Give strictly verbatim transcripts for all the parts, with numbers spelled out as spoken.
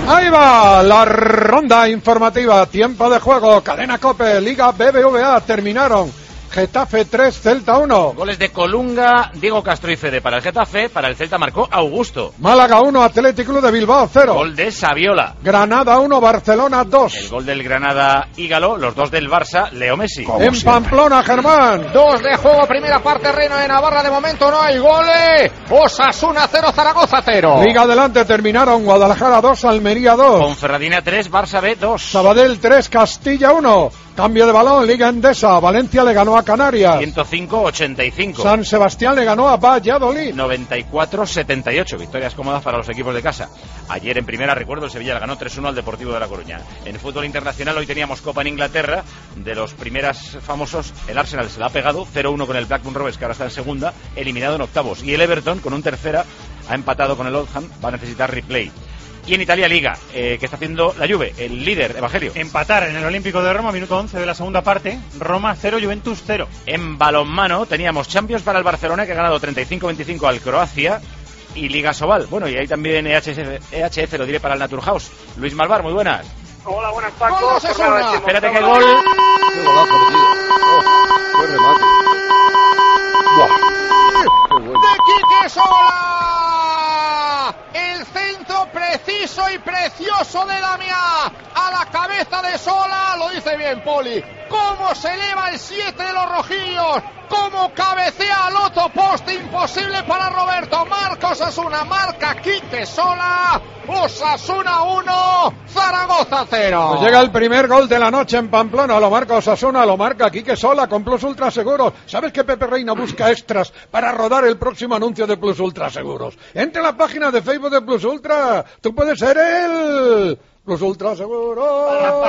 Ahí va la ronda informativa, tiempo de juego, Cadena COPE, Liga B B V A, terminaron. Getafe tres, Celta uno. Goles de Colunga, Diego Castro y Fede para el Getafe, para el Celta marcó Augusto. Málaga uno, Atlético Club de Bilbao cero. Gol de Saviola. Granada uno, Barcelona dos. El gol del Granada, Ígalo, los dos del Barça, Leo Messi. En siempre. Pamplona, Germán. Dos de juego, primera parte, Reino de Navarra, de momento no hay goles. Osasuna cero, Zaragoza cero. Liga adelante, terminaron Guadalajara dos, Almería dos. Ponferradina tres, Barça B dos. Sabadell tres, Castilla uno. Cambio de balón, Liga Endesa, Valencia le ganó a Canarias. ciento cinco a ochenta y cinco. San Sebastián le ganó a Valladolid. noventa y cuatro a setenta y ocho. Victorias cómodas para los equipos de casa. Ayer en primera, recuerdo, el Sevilla le ganó tres uno al Deportivo de La Coruña. En fútbol internacional hoy teníamos Copa en Inglaterra. De los primeras famosos, el Arsenal se la ha pegado cero uno con el Blackburn Rovers, que ahora está en segunda, eliminado en octavos. Y el Everton, con un tercera, ha empatado con el Oldham, va a necesitar replay. Y en Italia, Liga, eh, que está haciendo la Juve, el líder, Evangelio. Empatar en el Olímpico de Roma, minuto once de la segunda parte. Roma cero, Juventus cero. En balonmano teníamos Champions para el Barcelona, que ha ganado treinta y cinco a veinticinco al Croacia. Y Liga Sobal. Bueno, y ahí también E H F, E H F lo diré para el Naturhaus. Luis Malvar, muy buenas. Hola, buenas, Paco. Espérate que el gol... ¡Qué golazo, tío! ¡Oh, qué remate! ¡Buah! ¡Qué bueno! ¡De Quique Sola! El centro preciso y precioso de Damián. A la cabeza de Sola, lo dice bien Poli. Cómo se eleva el siete de los rojillos. Cómo cabecea al otro poste, imposible para Roberto. Marca Osasuna, marca Quique Sola. Osasuna uno, Zaragoza cero. Pues llega el primer gol de la noche en Pamplona. Lo marca Osasuna, lo marca Quique Sola con Plus Ultra Seguros. ¿Sabes que Pepe Reina busca extras para rodar el próximo anuncio de Plus Ultra Seguros? Entra a la página de Facebook de Plus Ultra. Tú puedes ser él. Plus Ultra Seguro.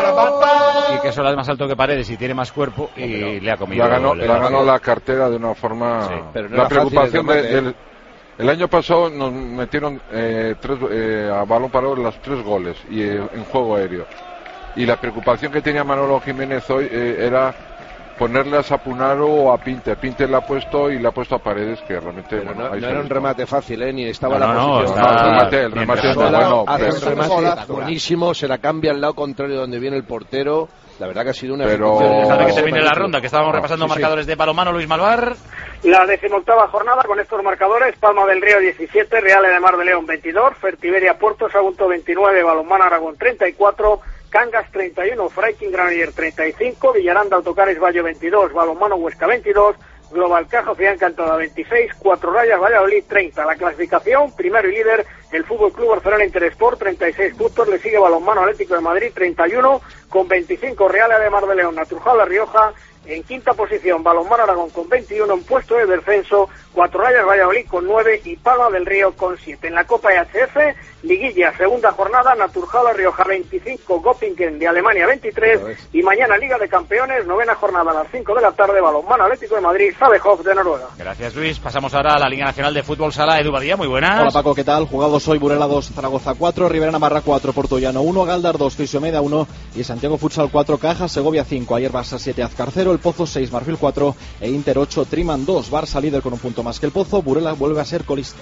Y que Sola es más alto que Paredes y tiene más cuerpo y pero le ha comido. La ganó, la, ganó la cartera de una forma... Sí, pero no la preocupación de, de, del... El año pasado nos metieron eh, tres, eh, a balón parado los tres goles y eh, en juego aéreo. Y la preocupación que tenía Manolo Jiménez hoy eh, era ponerle a Sapunaro o a Pinter. Pinter le ha puesto y le ha puesto a Paredes, que realmente... Bueno, bueno, no, no era un remate fácil, ¿eh? Ni estaba no, la no, posición. No, no, el remate, el remate es bueno. Hace Pero... un remate buenísimo, se la cambia al lado contrario donde viene el portero. La verdad que ha sido una Pero... Déjame que termine la ronda, que estábamos no, repasando sí, marcadores sí. de balonmano. Luis Malvar. La decimoctava jornada con estos marcadores: Palma del Río diecisiete, Real de Mar de León veintidós, Fertiberia Puerto Sagunto veintinueve, Balonmano Aragón treinta y cuatro, Cangas treinta y uno, Freiking Granoller treinta y cinco, Villaranda Autocares Valle veintidós, Balonmano Huesca veintidós, Global Caja Ciudad Encantada veintiséis, Cuatro Rayas Valladolid treinta. La clasificación, primero y líder, el Fútbol Club Barcelona Interesport treinta y seis puntos, le sigue Balonmano Atlético de Madrid treinta y uno con veinticinco, Real de Mar de León, Naturjal La Rioja en quinta posición, Balonmano Aragón con veintiuno, en puesto de descenso Cuatro Rayas Valladolid con nueve y Palma del Río con siete. En la Copa E H F, liguilla, segunda jornada, Naturjal La Rioja veinticinco, Göppingen de Alemania veintitrés y mañana Liga de Campeones, novena jornada a las cinco de la tarde, Balonmano Atlético de Madrid, Sabehov de Noruega. Gracias, Luis. Pasamos ahora a la Liga Nacional de Fútbol Sala. Edu Badía, muy buenas. Hola, Paco, ¿qué tal? Jugados hoy: Burela dos, Zaragoza cuatro, Rivera Navarra cuatro, Portollano uno, Galdar dos, Fisiomeda uno y Santiago Futsal cuatro, Caja Segovia cinco. Ayer Barça siete, Azcar cero, El Pozo seis, Marfil cuatro e Inter ocho, Triman dos. Barça líder con un punto más que El Pozo. Burela vuelve a ser colista.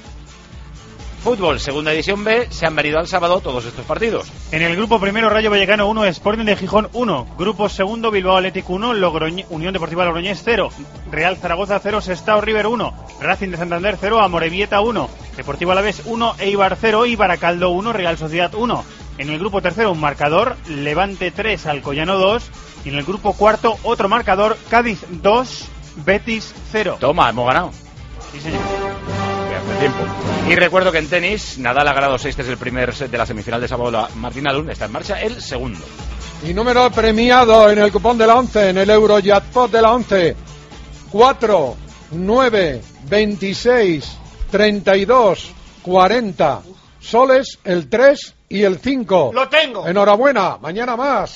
Fútbol, segunda división B, se han venido al sábado todos estos partidos. En el grupo primero, Rayo Vallecano uno, Sporting de Gijón uno. Grupo segundo, Bilbao Athletic uno, Logroñ... Unión Deportiva Logroñés cero. Real Zaragoza cero, Sestao River uno. Racing de Santander cero, Amorebieta uno. Deportivo Alavés uno, Eibar cero y Baracaldo uno, Real Sociedad uno. En el grupo tercero, un marcador, Levante tres, Alcoyano dos. Y en el grupo cuarto, otro marcador, Cádiz dos, Betis cero. Toma, hemos ganado. Sí, señor. Tiempo. Y recuerdo que en tenis, Nadal ha ganado seis, este es el primer set de la semifinal de sábado. Martín Alun está en marcha el segundo. Y número premiado en el cupón de la once, en el Eurojackpot de la once: cuatro, nueve, veintiséis, treinta y dos, cuarenta. Soles el tres y el cinco. ¡Lo tengo! Enhorabuena, mañana más.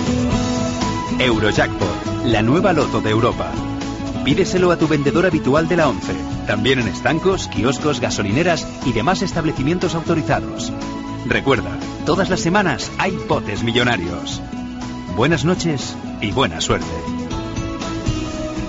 Eurojackpot, la nueva loto de Europa. Pídeselo a tu vendedor habitual de la once. También en estancos, kioscos, gasolineras y demás establecimientos autorizados. Recuerda, todas las semanas hay botes millonarios. Buenas noches y buena suerte.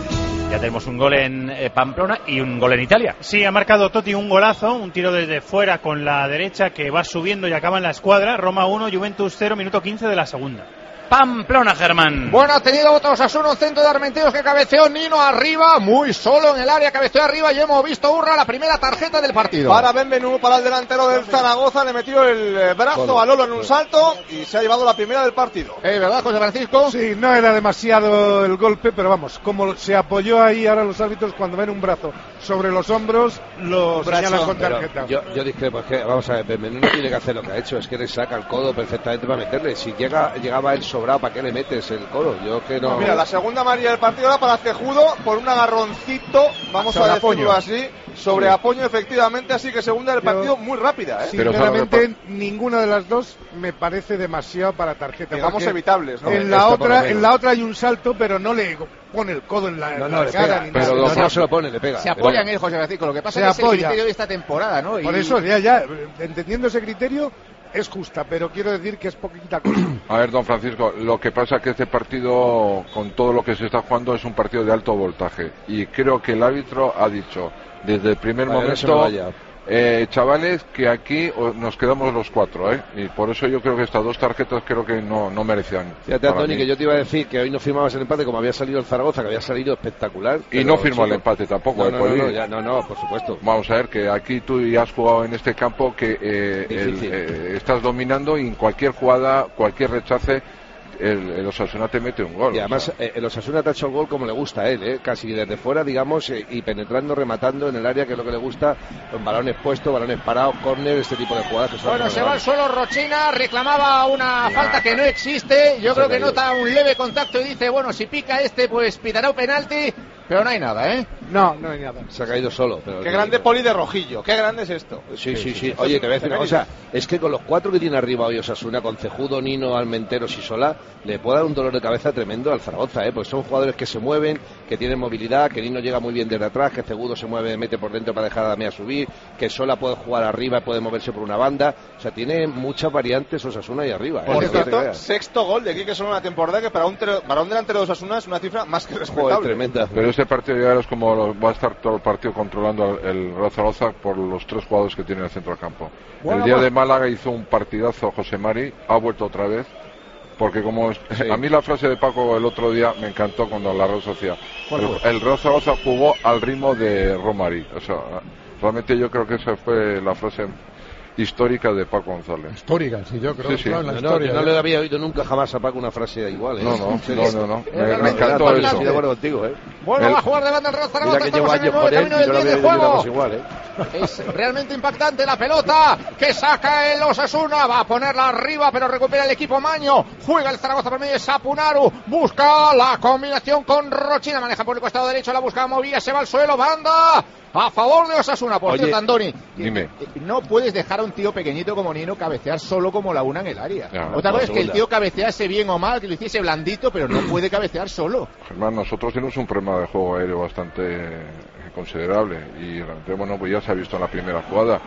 Ya tenemos un gol en eh, Pamplona y un gol en Italia. Sí, ha marcado Totti un golazo, un tiro desde fuera con la derecha que va subiendo y acaba en la escuadra. Roma uno, Juventus cero, minuto quince de la segunda. Pamplona, Germán. Bueno, ha tenido Osasuna un centro de Armenteros que cabeceó Nino arriba, muy solo en el área, cabeceó arriba y hemos visto Urra la primera tarjeta del partido. Para Benvenú, para el delantero del Zaragoza, le metió el brazo Solo. a Lolo en un salto y se ha llevado la primera del partido. ¿Eh, verdad, José Francisco? Sí, no era demasiado el golpe, pero vamos, como se apoyó ahí ahora los árbitros cuando ven un brazo sobre los hombros, lo señalan con tarjeta. Yo, yo discrepo, es que, vamos a ver, Benvenú no tiene que hacer lo que ha hecho, es que le saca el codo perfectamente para meterle. Si llega, llegaba él sobrado, ¿para qué le metes el codo? Yo que no... Mira, la segunda amarilla del partido era para Cejudo por un agarroncito, vamos sobre a decirlo apoyo. así, sobre sí. apoyo efectivamente, así que segunda del partido yo, muy rápida, ¿eh? Sinceramente, ninguna de las dos me parece demasiado para tarjeta. Digamos evitables, ¿no? En la, otra, en la otra hay un salto, pero no le pone el codo en la, no, en no, la cara. Pega, ni pero nada. no, no se lo pone, le pega. Se apoya en él, José Francisco, lo que pasa es que es el criterio de esta temporada, ¿no? Y... Por eso, ya, ya, entendiendo ese criterio... Es justa, pero quiero decir que es poquita cosa. A ver, don Francisco, lo que pasa es que este partido, con todo lo que se está jugando, es un partido de alto voltaje. Y creo que el árbitro ha dicho, desde el primer vale, momento, eh, chavales, que aquí nos quedamos los cuatro, ¿eh? Y por eso yo creo que estas dos tarjetas creo que no, no merecían. Fíjate, Antoni, que yo te iba a decir que hoy no firmabas el empate como había salido el Zaragoza, que había salido espectacular. Y no firmó el empate tampoco, no, ¿eh? No, no, no, ya, no, no, por supuesto. Vamos a ver que aquí tú ya has jugado en este campo que eh, el, eh, estás dominando y en cualquier jugada, cualquier rechace, El, el Osasuna te mete un gol. Y además, o sea. el Osasuna te ha hecho el gol como le gusta a él, ¿eh? Casi desde fuera, digamos, eh, y penetrando, rematando en el área, que es lo que le gusta, con balones puestos, balones parados, córner, este tipo de jugadas. Que son bueno, se va al suelo Rochina, reclamaba una yeah. falta que no existe. Yo creo que nota un leve contacto y dice, bueno, si pica este, pues pitará un penalti. Pero no hay nada, ¿eh? No, no hay nada. Se ha caído solo. Pero qué grande Poli de Rojillo, qué grande es esto. Sí, sí, sí. sí. Oye, te voy a decir una cosa. Es que con los cuatro que tiene arriba hoy Osasuna, con Cejudo, Nino, Almenteros y Solá, le puede dar un dolor de cabeza tremendo al Zaragoza, ¿eh? Pues son jugadores que se mueven, que tienen movilidad, que Nino llega muy bien desde atrás, que Cejudo se mueve, mete por dentro para dejar a Damea subir, que Solá puede jugar arriba, puede moverse por una banda. O sea, tiene muchas variantes Osasuna ahí arriba. Por ¿eh? cierto, sexto gol de Quique Solá en una temporada que para un, para un delantero de Osasuna es una cifra más que respetable. Joder, tremenda. Pero este partido ya es como lo, va a estar todo el partido controlando el Real Zaragoza por los tres jugadores que tiene en el centro del campo. Bueno, el día de Málaga hizo un partidazo José Mari, ha vuelto otra vez, porque como sí. a mí la frase de Paco el otro día me encantó cuando la Real Sociedad. El, el Real Zaragoza jugó al ritmo de Romari. O sea, realmente yo creo que esa fue la frase histórica de Paco González. Histórica, sí, yo creo. Sí, sí. Claro, no, la no, historia, no ¿eh? le había oído nunca jamás a Paco una frase igual, ¿eh? No, no, no, no, no. Me, me encantó eso. Estoy de acuerdo contigo, ¿eh? Bueno, el... va a jugar de banda el Real Zaragoza. Mira que llevo años con él y no le había oído una cosa igual, ¿eh? Es realmente impactante la pelota que saca el Osasuna, va a ponerla arriba pero recupera el equipo Maño, juega el Zaragoza por medio de Sapunaru, busca la combinación con Rochina, maneja por el costado derecho, la busca Movilla, se va al suelo, banda a favor de Osasuna. Por cierto, Andoni, dime. No puedes dejar a un tío pequeñito como Nino cabecear solo como la una en el área. Ya, Otra cosa es que el tío cabecease bien o mal, que lo hiciese blandito, pero no puede cabecear solo. Germán, nosotros tenemos un problema de juego aéreo bastante considerable y bueno, pues ya se ha visto en la primera jugada.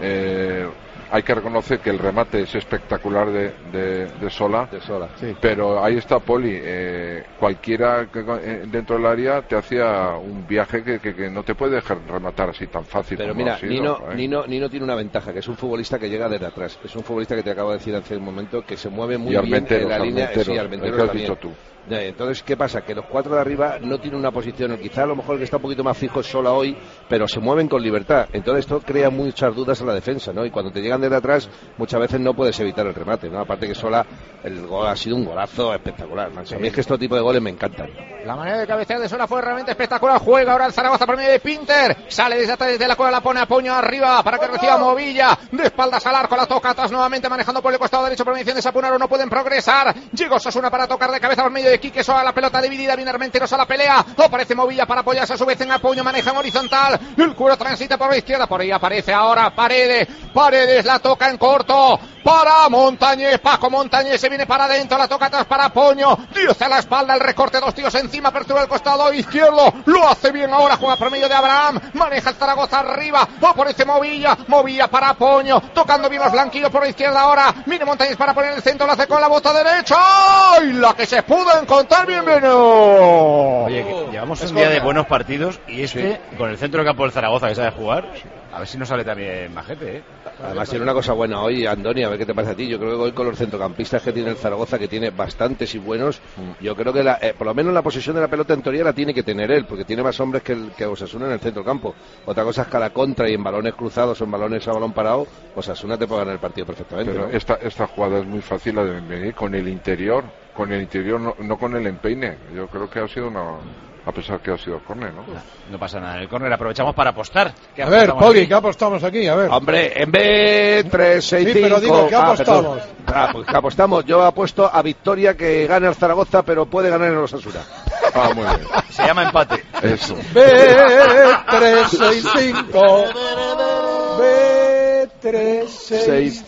Eh, hay que reconocer que el remate es espectacular de, de, de Solá, de Solá sí. Pero ahí está Poli, eh, cualquiera que, eh, dentro del área te hacía un viaje que, que, que no te puede dejar rematar así tan fácil. Pero como mira, ha sido, Nino, ¿eh? Nino, Nino tiene una ventaja, que es un futbolista que llega desde atrás, es un futbolista que te acabo de decir hace un momento, que se mueve muy y bien en la línea. Armenteros, sí, Armenteros el que has también. dicho tú. Entonces, ¿qué pasa? Que los cuatro de arriba no tienen una posición, quizá a lo mejor el que está un poquito más fijo es Solá hoy, pero se mueven con libertad. Entonces esto crea muchas dudas en la defensa, ¿no? Y cuando te llegan desde atrás, muchas veces no puedes evitar el remate, ¿no? Aparte que Solá, el gol ha sido un golazo espectacular, man. Sí. A mí es que este tipo de goles me encantan. La manera de cabecear de Solá fue realmente espectacular. Juega ahora el Zaragoza por medio de Pinter. Sale desde atrás, desde la cueva, la pone a puño arriba para que reciba Movilla. De espaldas al arco, la toca atrás nuevamente, manejando por el costado derecho por mediación de Sapunaru. No pueden progresar. Llegó Osasuna para tocar de cabeza por medio de Quique Solá. La pelota dividida, viene Armenteros a la pelea. Aparece Movilla para apoyarse a su vez en apoyo. Maneja en horizontal. El cuero transita por la izquierda. Por ahí aparece ahora Paredes. Paredes la toca en corto para Montañés, Paco Montañés se viene para adentro, la toca atrás para Poño, diez a la espalda, el recorte, dos tíos encima, apertura del costado izquierdo, lo hace bien ahora, juega por medio de Abraham, maneja el Zaragoza arriba, aparece Movilla, Movilla para Poño, tocando bien los blanquillos por la izquierda ahora, viene Montañés para poner el centro, lo hace con la bota derecha, ¡y la que se pudo encontrar! ¡Bienvenido! Oye, que llevamos un día de buenos partidos y este, sí, con el centro de campo del Zaragoza que sabe jugar, a ver si nos sale también majete, ¿eh? Además tiene una cosa buena hoy, Andoni, a ver qué te parece a ti. Yo creo que hoy con los centrocampistas que tiene el Zaragoza, que tiene bastantes y buenos, yo creo que la, eh, por lo menos la posesión de la pelota en teoría la tiene que tener él, porque tiene más hombres que, el, que Osasuna en el centro campo. Otra cosa es que a la contra y en balones cruzados o en balones a balón parado, Osasuna te puede ganar el partido perfectamente. Pero ¿no? esta, esta jugada es muy fácil de venir con el interior, con el interior, no, no con el empeine. Yo creo que ha sido una... A pesar que ha sido córner, ¿no? No, no pasa nada. En el córner aprovechamos para apostar. A ver, Poli, ¿qué apostamos aquí? A ver. Hombre, en B tres seis cinco. Sí, pero digo, ¿qué ah, apostamos? Ah, pues ¿qué apostamos? Yo apuesto a victoria que gane el Zaragoza, pero puede ganar en los Osasuna. Ah, muy bien. Se llama empate. Eso. B tres seis cinco. B tres seis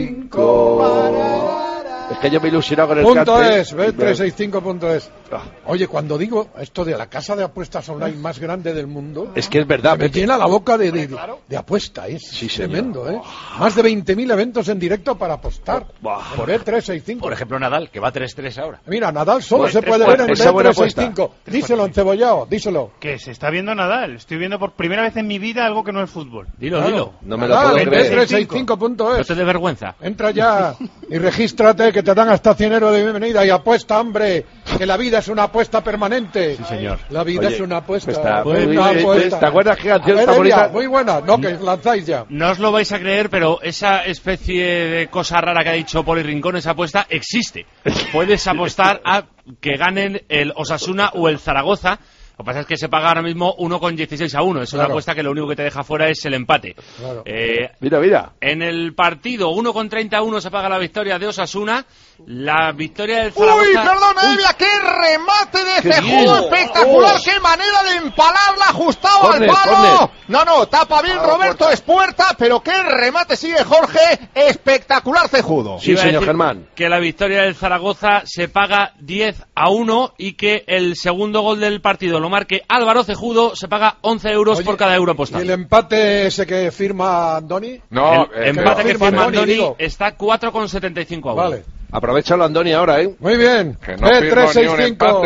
cinco. Es que yo me he ilusionado con el punto cante. es, B trescientos sesenta y cinco punto es. Oye, cuando digo esto de la casa de apuestas online más grande del mundo, es que es verdad. Me llena la boca de, de, de apuesta, es sí, tremendo, ¿eh? Más de veinte mil eventos en directo para apostar por B trescientos sesenta y cinco. Por ejemplo, Nadal, que va tres tres ahora. Mira, Nadal solo pues se puede ver en B trescientos sesenta y cinco. Díselo, encebollado, díselo. Que se está viendo Nadal. Estoy viendo por primera vez en mi vida algo que no es fútbol. Dilo, claro. dilo. No me lo puedo creer. B trescientos sesenta y cinco punto es. No te dé vergüenza. Entra ya y regístrate, que te dan hasta cien euros de bienvenida y apuesta, hombre, que la vida es una apuesta permanente. Sí, señor. La vida Oye, es una apuesta. Está, Una muy, apuesta. ¿Te acuerdas qué canción ver, está bonita? Elia, muy buena, no, que lanzáis ya. No os lo vais a creer, pero esa especie de cosa rara que ha dicho Poli Rincón, esa apuesta existe. Puedes apostar a que ganen el Osasuna o el Zaragoza. Lo que pasa es que se paga ahora mismo uno con dieciséis a uno. Es claro. una apuesta que lo único que te deja fuera es el empate. Claro. Eh, mira, mira. En el partido uno con treinta a uno se paga la victoria de Osasuna. La victoria del Zaragoza... ¡Uy, perdona, Evia! ¡Qué remate de Cejudo espectacular! Oh. ¡Qué manera de empalarla! ¡Ajustado corner, al palo! Corner. No, no, tapa bien ah, Roberto Espuerta, pero qué remate sigue Jorge. Espectacular Cejudo. Sí, señor Germán. Que la victoria del Zaragoza se paga diez a uno y que el segundo gol del partido lo marque Álvaro Cejudo, se paga once euros Oye, por cada euro apostado. ¿Y el empate ese que firma Andoni? No, el el empate que firma Andoni, Andoni digo. está cuatro con setenta y cinco a uno. Vale. Aprovechalo, Andoni, ahora, ¿eh? Muy bien. Que no B trescientos sesenta y cinco.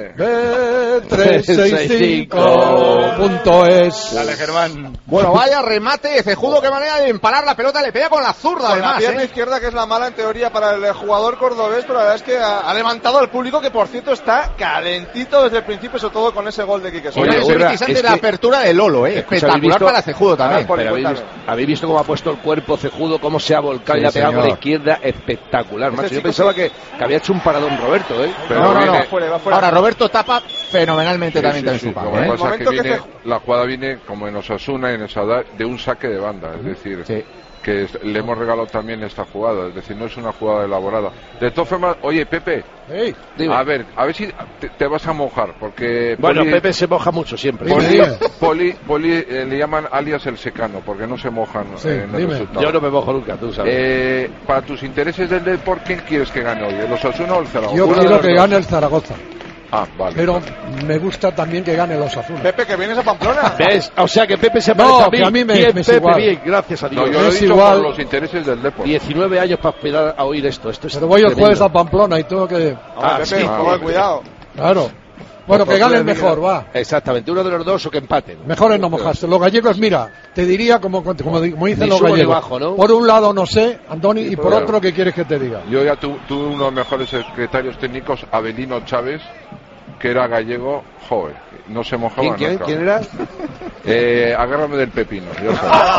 B trescientos sesenta y cinco punto es. Dale, Germán. Bueno, vaya remate de Cejudo, qué manera de empalar la pelota, le pega con la zurda, con además. la pierna ¿eh? izquierda, que es la mala en teoría para el jugador cordobés, pero la verdad es que ha, ha levantado al público, que por cierto está calentito desde el principio, sobre todo con ese gol de Quique Soria. Oye, Urra, es de la apertura de Lolo, ¿eh? Espectacular visto, para Cejudo también. Pero habéis, visto, habéis visto cómo ha puesto el cuerpo Cejudo, cómo se ha volcado sí, y ha pegado con la izquierda, espectacular. Macho, yo pensaba que, que había hecho un paradón Roberto, ¿eh? Pero no, no, no. Va fuera, va fuera. Ahora Roberto tapa fenomenalmente sí, también sí, sí, su Lo que ¿eh? pasa es que, viene, que la jugada viene como en Osasuna y en Sadar de un saque de banda, es decir, sí. que es, le hemos regalado también esta jugada, es decir, no es una jugada elaborada. De todas formas, oye, Pepe, hey, a ver, a ver si te, te vas a mojar, porque... Bueno, Poli, Pepe se moja mucho siempre. Poli, Poli, Poli eh, le llaman alias el secano, porque no se mojan sí, eh, en el resultado. Yo no me mojo nunca, tú sabes. Eh, para tus intereses del deporte, ¿quién quieres que gane hoy? ¿El Osasuna o el Zaragoza? Yo quiero que gane el Zaragoza. Ah, vale. Pero me gusta también que gane los Osasuna. Pepe, que vienes a Pamplona. ¿Ves? O sea, que Pepe se parece no, a mí. Que a mí me, bien, me es Pepe, igual. bien, gracias a Dios. No, yo lo he dicho igual. Por los intereses del deporte. diecinueve años para esperar a oír esto. esto es Pero voy tremendo. el jueves a Pamplona y tengo que... Ah, Pepe, sí. ah, cuidado. Claro. Bueno, que ganen mejor, va. Exactamente, uno de los dos o que empaten. Mejor es no mojarse. Los gallegos, mira, te diría como, como, como dicen ni los gallegos. Bajo, ¿no? Por un lado, no sé, Andoni, sí, y por claro. otro, ¿qué quieres que te diga? Yo ya tu, tuve uno de los mejores secretarios técnicos, Abelino Chávez, que era gallego, joder, no se mojaba ¿Quién, ¿quién, nunca. ¿quién era? Eh, agárrame del pepino. Yo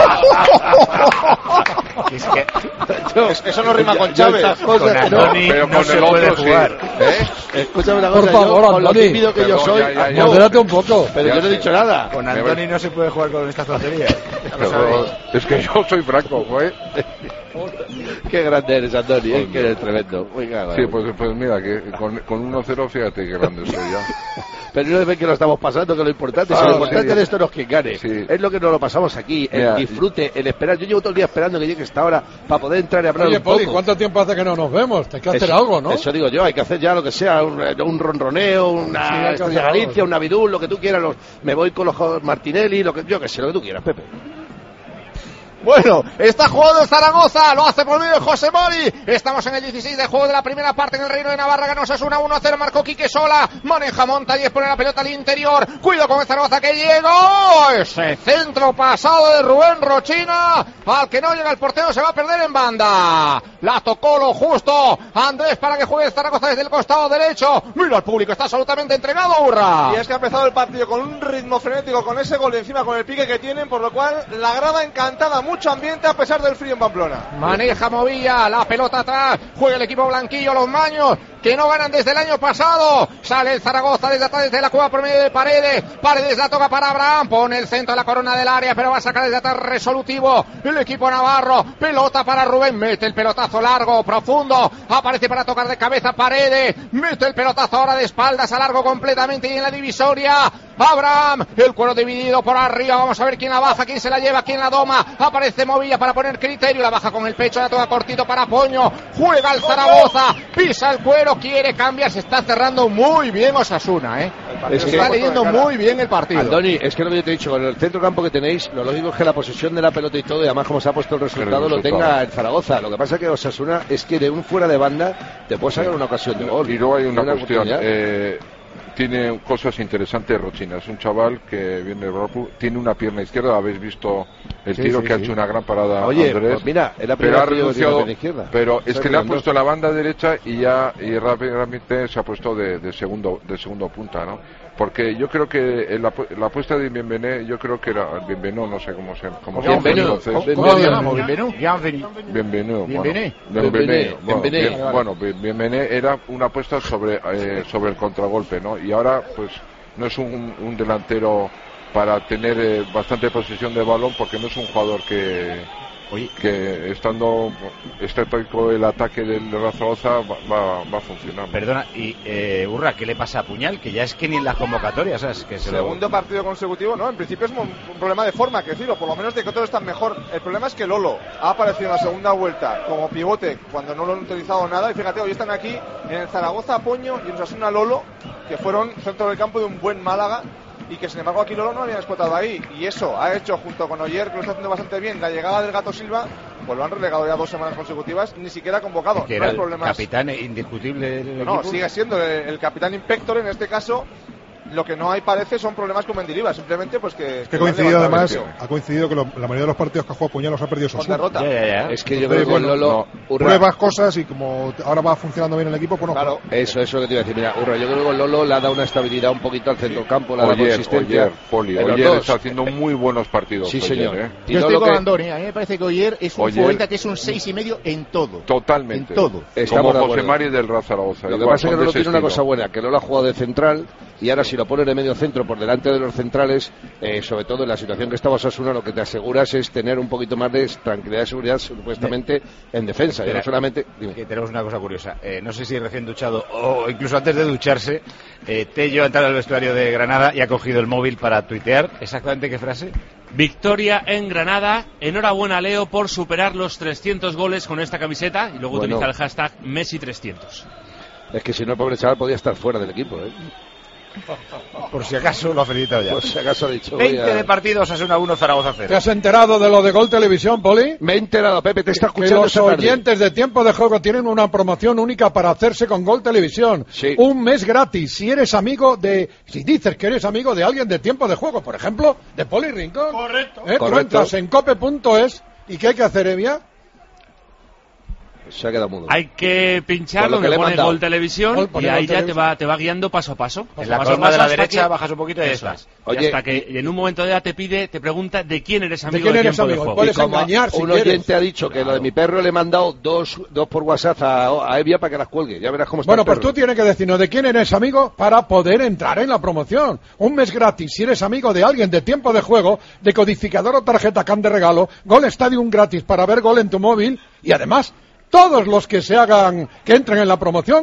es que, yo, eso no rima con Chávez. Con Andoni no, pero no con se el puede otro jugar. Sí. ¿Eh? Escúchame una cosa, por favor, yo, con lo Andoni, tímido que perdón, yo soy, ya, ya, ya. modérate un poco. Pero ya yo no he sé. dicho nada. Con Andoni no se puede jugar con estas tonterías. Pero, es que yo soy franco, ¿eh? Qué grande eres, Andoni, ¿eh? Que eres tremendo. Muy Sí, pues, pues mira, que con, con uno cero, fíjate qué grande soy ya. pero no ven que lo estamos pasando, que es lo importante. Si lo importante de esto no es quien gane. Sí. Es lo que nos lo pasamos aquí, el Mira, disfrute, el esperar. Yo llevo todo el día esperando que llegue esta hora para poder entrar y hablar Oye, un poco. Poli, ¿cuánto tiempo hace que no nos vemos? Hay que hacer eso, algo, ¿no? Eso digo yo, hay que hacer ya lo que sea, un, un ronroneo, una sí, Estrella Galicia, un Navidul, lo que tú quieras. Los, me voy con los Martinelli, lo que yo que sé, lo que tú quieras, Pepe. Bueno, está jugando el Zaragoza, lo hace por medio de José Mori. Estamos en el dieciséis de juego de la primera parte en el Reino de Navarra. Ganó Osasuna uno a cero, marcó Quique Sola. Maneja Montañez, pone la pelota al interior. Cuidado con el Zaragoza que llegó. Ese centro pasado de Rubén Rochina. Al que no llega el portero se va a perder en banda. La tocó lo justo Andrés para que juegue el Zaragoza desde el costado derecho. Mira al público, está absolutamente entregado, Urra. Y es que ha empezado el partido con un ritmo frenético, con ese gol encima, con el pique que tienen, por lo cual la grada encantada. Mucho ambiente a pesar del frío en Pamplona. Maneja Movilla, la pelota atrás, juega el equipo blanquillo, los maños que no ganan desde el año pasado. Sale el Zaragoza desde atrás, desde la cueva por medio de Paredes. Paredes la toca para Abraham, pone el centro de la corona del área, pero va a sacar desde atrás resolutivo el equipo navarro. Pelota para Rubén, mete el pelotazo largo, profundo, aparece para tocar de cabeza Paredes, mete el pelotazo ahora de espaldas a largo completamente y en la divisoria Abraham, el cuero dividido por arriba, vamos a ver quién la baja, quién se la lleva, quién la doma. Aparece Movilla para poner criterio, la baja con el pecho, la toca cortito para Poño, juega el Zaragoza, pisa el cuero, quiere cambiar, se está cerrando muy bien Osasuna, ¿eh? Es que está leyendo muy bien el partido. Andoni, es que lo que yo te he dicho, con el centro campo que tenéis, lo lógico es que la posesión de la pelota y todo, y además como se ha puesto el resultado, lo tenga el Zaragoza. Lo que pasa es que Osasuna es que de un fuera de banda te puede sacar una ocasión de gol. Y luego hay una, una cuestión, eh, tiene cosas interesantes Rochina, es un chaval que viene del Liverpool, tiene una pierna izquierda, habéis visto el sí, tiro sí, que sí. ha hecho una gran parada Oye, Andrés, pues mira, es la pero ha primera renunciado, izquierda. pero es que le ha puesto dos. la banda derecha y ya y rápidamente se ha puesto de, de segundo de segundo punta, ¿no? Porque yo creo que la, la apuesta de Bienvené, yo creo que era Bienvenu, no sé cómo se cómo se llama entonces. ¿Cómo se llama? Bienvenu. Bienvenu. Bienvené. Bienvené. Bueno, Bienvené era una apuesta sobre eh, sobre el contragolpe, ¿no? Y ahora pues no es un, un delantero para tener eh, bastante posesión de balón, porque no es un jugador que Oye. que estando estético el ataque del Zaragoza va, va, va a funcionar. Perdona, y eh, Urra, ¿qué le pasa a Puñal? Que ya es que ni en las convocatorias, ¿sabes? Que se Segundo lo... partido consecutivo, ¿no? En principio es un, un problema de forma, que decirlo, por lo menos de que todos están mejor. El problema es que Lolo ha aparecido en la segunda vuelta como pivote cuando no lo han utilizado nada, y fíjate, hoy están aquí en el Zaragoza Poño y en Osasuna Lolo, que fueron centro del campo de un buen Málaga, y que sin embargo aquí Lolo no lo habían explotado ahí, y eso ha hecho junto con Oyer, que lo está haciendo bastante bien, la llegada del Gato Silva, pues lo han relegado ya dos semanas consecutivas, ni siquiera convocado. Es que no era hay problemas. El capitán indiscutible del No, equipo. sigue siendo el, el capitán inspector en este caso. Lo que no hay parece son problemas con Mendilibar, simplemente pues que... Es que ha coincidido además, ha coincidido que lo, la mayoría de los partidos que ha jugado Puñal los ha perdido con Osasuna. derrota. Ya, ya, ya. Es que yo Entonces, creo que bueno, Lolo... no, pruebas cosas y como ahora va funcionando bien el equipo, pues no. Claro. Eso, eso es lo que te iba a decir. Mira, Urra, yo creo que Lolo le ha dado una estabilidad un poquito al centrocampo, le ha dado Oyer, consistencia. Oyer, Poli, En los Oyer dos. está haciendo muy buenos partidos. Sí, Oyer, señor. ¿eh? Y Yo estoy Lolo con que- Andoni, a mí me parece que Oyer es un Oyer- futbolista que es un seis y medio en todo. Totalmente. En todo. Estamos de Como acuerdo. José Mari del Real Zaragoza. Lo que igual, pasa es que son de Lolo ese tiene una estilo. cosa buena, que Lolo ha jugado de central y ahora si lo pones de medio centro por delante de los centrales, eh, sobre todo en la situación que estaba Osasuna, lo que te aseguras es tener un poquito más de tranquilidad y seguridad supuestamente en defensa. Y no solamente... Dime. Que tenemos una cosa curiosa. Eh, no sé si recién duchado o incluso antes de ducharse, eh, Tello ha entrado al vestuario de Granada y ha cogido el móvil para tuitear. ¿Exactamente qué frase? Victoria en Granada. Enhorabuena, Leo, por superar los trescientos goles con esta camiseta. Y luego Bueno. utiliza el hashtag Messi trescientos. Es que si no, el pobre chaval podía estar fuera del equipo, ¿eh? Por si acaso lo ha felicitado ya. Por si acaso ha dicho... voy veinte a- de partidos, Osasuna uno, Zaragoza ¿Te cero. has enterado de lo de Gol Televisión, Poli? Me he enterado, Pepe, te está Que escuchando los esta tarde. oyentes de Tiempo de Juego tienen una promoción única para hacerse con Gol Televisión. Sí. Un mes gratis si eres amigo de... Si dices que eres amigo de alguien de Tiempo de Juego, por ejemplo, de Poli Rincón. Correcto. ¿Eh? Tú Correcto. entras en cope punto es y ¿qué hay que hacer, Evia? Se ha quedado mudo. Hay que pinchar Con lo que donde le he pone mandado. Gol Televisión Gol, pone y ahí Gol ya te Televisión. va, te va guiando paso a paso. En la Paso a columna de paso la hasta derecha que- bajas un poquito y Eso estás. es. Oye. Y hasta que en un momento de edad te pide, te pregunta de quién eres amigo ¿De quién eres Tiempo de amigo? Juego. Puedes Y como engañar si un quieres. oyente ha dicho que lo de mi perro le he mandado dos, dos por WhatsApp a, a Evia para que las cuelgue. Ya verás cómo está Bueno, el pues perro. tú tienes que decirnos de quién eres amigo para poder entrar en la promoción. Un mes gratis si eres amigo de alguien de Tiempo de Juego, de codificador o tarjeta C A M de regalo, Gol Stadium gratis para ver gol en tu móvil y además todos los que se hagan, que entren en la promoción,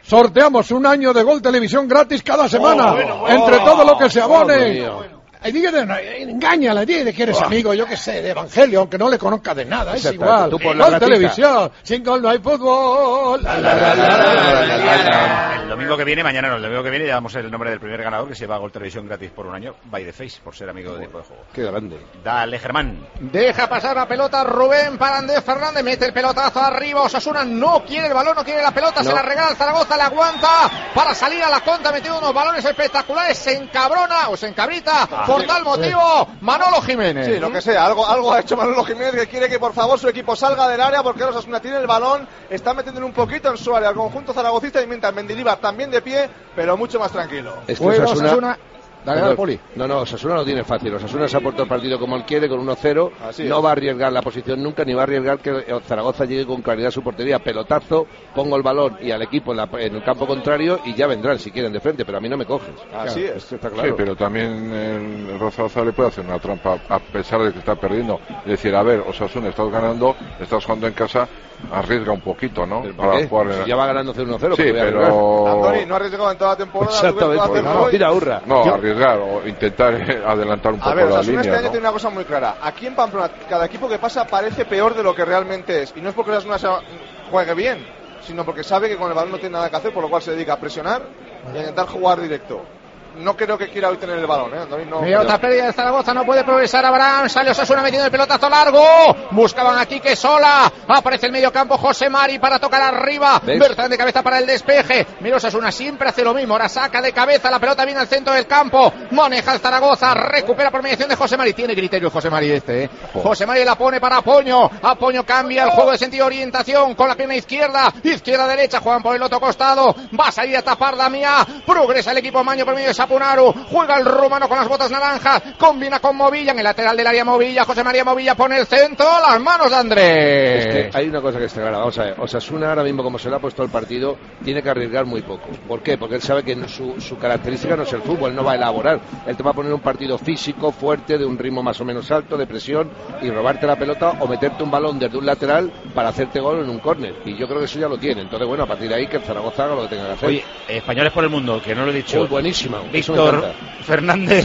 sorteamos un año de Gol Televisión gratis cada semana, Oh, bueno, bueno. entre todo lo que se Oh, abone. Dios mío. Ay, dígale, engáñala, dile que eres amigo, yo que sé, de Evangelio, aunque no le conozca de nada, es Exacto, igual. tú por la Gol gatita. Televisión, sin gol no hay fútbol. La, la, la, la, la, la, la, la. El domingo que viene, mañana no, el domingo que viene ya damos el nombre del primer ganador que se lleva Gol Televisión gratis por un año, by the face, por ser amigo de Tiempo de Juego. Qué grande. Dale, Germán. Deja pasar la pelota Rubén para Andrés Fernández, mete el pelotazo arriba, Osasuna no quiere el balón, no quiere la pelota, No. se la regala al Zaragoza, la aguanta para salir a la contra, metido unos balones espectaculares, se encabrona o se encabrita, Ah, por sí. tal motivo, Manolo Jiménez. Sí, lo que sea, algo, algo ha hecho Manolo Jiménez que quiere que por favor su equipo salga del área porque ahora Osasuna tiene el balón, está metiéndole un poquito en su área al conjunto zaragocista y mientras Mendilibar también de pie, pero mucho más tranquilo. Es que Juega Osasuna... Osasuna. Dale, dale, Perdón. Poli. No, no, Osasuna lo tiene fácil. Osasuna se ha puesto el partido como él quiere, con uno cero. Así No es. va a arriesgar la posición nunca, ni va a arriesgar que Zaragoza llegue con claridad a su portería. Pelotazo, pongo el balón y al equipo en, la- en el campo contrario y ya vendrán si quieren de frente, pero a mí no me coges. Así Claro, es. que está claro. Sí, pero también el Zaragoza le puede hacer una trampa a pesar de que está perdiendo. Es decir, a ver, Osasuna, estás ganando, estás jugando en casa, arriesga un poquito, ¿no? ¿Pero por qué? Si ya va ganando cero uno cero, Sí, ¿por qué voy a pero... Andoni no ha arriesgado en toda la temporada. Exactamente, Rubén, pues todo no, hace tira hoy. hurra. No, Yo- arriesgar o intentar eh, adelantar un poco A ver, la Osasuna línea, este año ¿no? tiene una cosa muy clara. Aquí en Pamplona, cada equipo que pasa parece peor de lo que realmente es. Y no es porque Osasuna sea- juegue bien, sino porque sabe que con el balón no tiene nada que hacer, por lo cual se dedica a presionar y a intentar jugar directo. No creo que quiera hoy tener el balón, ¿eh? Andoni, no. Mira, otra pérdida de Zaragoza, no puede progresar Abraham, sale Osasuna metiendo el pelotazo largo, buscaban aquí que sola, aparece el medio campo José Mari para tocar arriba, ¿Ves? Bertrand de cabeza para el despeje, mira Osasuna siempre hace lo mismo, ahora saca de cabeza, la pelota viene al centro del campo, maneja el Zaragoza, recupera por mediación de José Mari, tiene criterio José Mari este, ¿eh? José Mari la pone para Apoño, Apoño cambia el juego de sentido de orientación con la pierna izquierda, izquierda derecha, juegan por el otro costado, va a salir a tapar Damiá, progresa el equipo Maño por medio de Sapunaru, juega el rumano con las botas naranjas, combina con Movilla en el lateral del área Movilla, José María Movilla pone el centro, las manos de Andrés. Es que hay una cosa que está clara, vamos a ver, Osasuna ahora mismo como se le ha puesto el partido tiene que arriesgar muy poco. ¿Por qué? Porque él sabe que su, su característica no es el fútbol, él no va a elaborar, él te va a poner un partido físico, fuerte, de un ritmo más o menos alto, de presión y robarte la pelota o meterte un balón desde un lateral para hacerte gol en un córner, y yo creo que eso ya lo tiene, entonces bueno, a partir de ahí que el Zaragoza haga lo que tenga que hacer. Oye, Españoles por el Mundo, que no lo he dicho. Uy, buenísima, eso me Víctor encanta. Fernández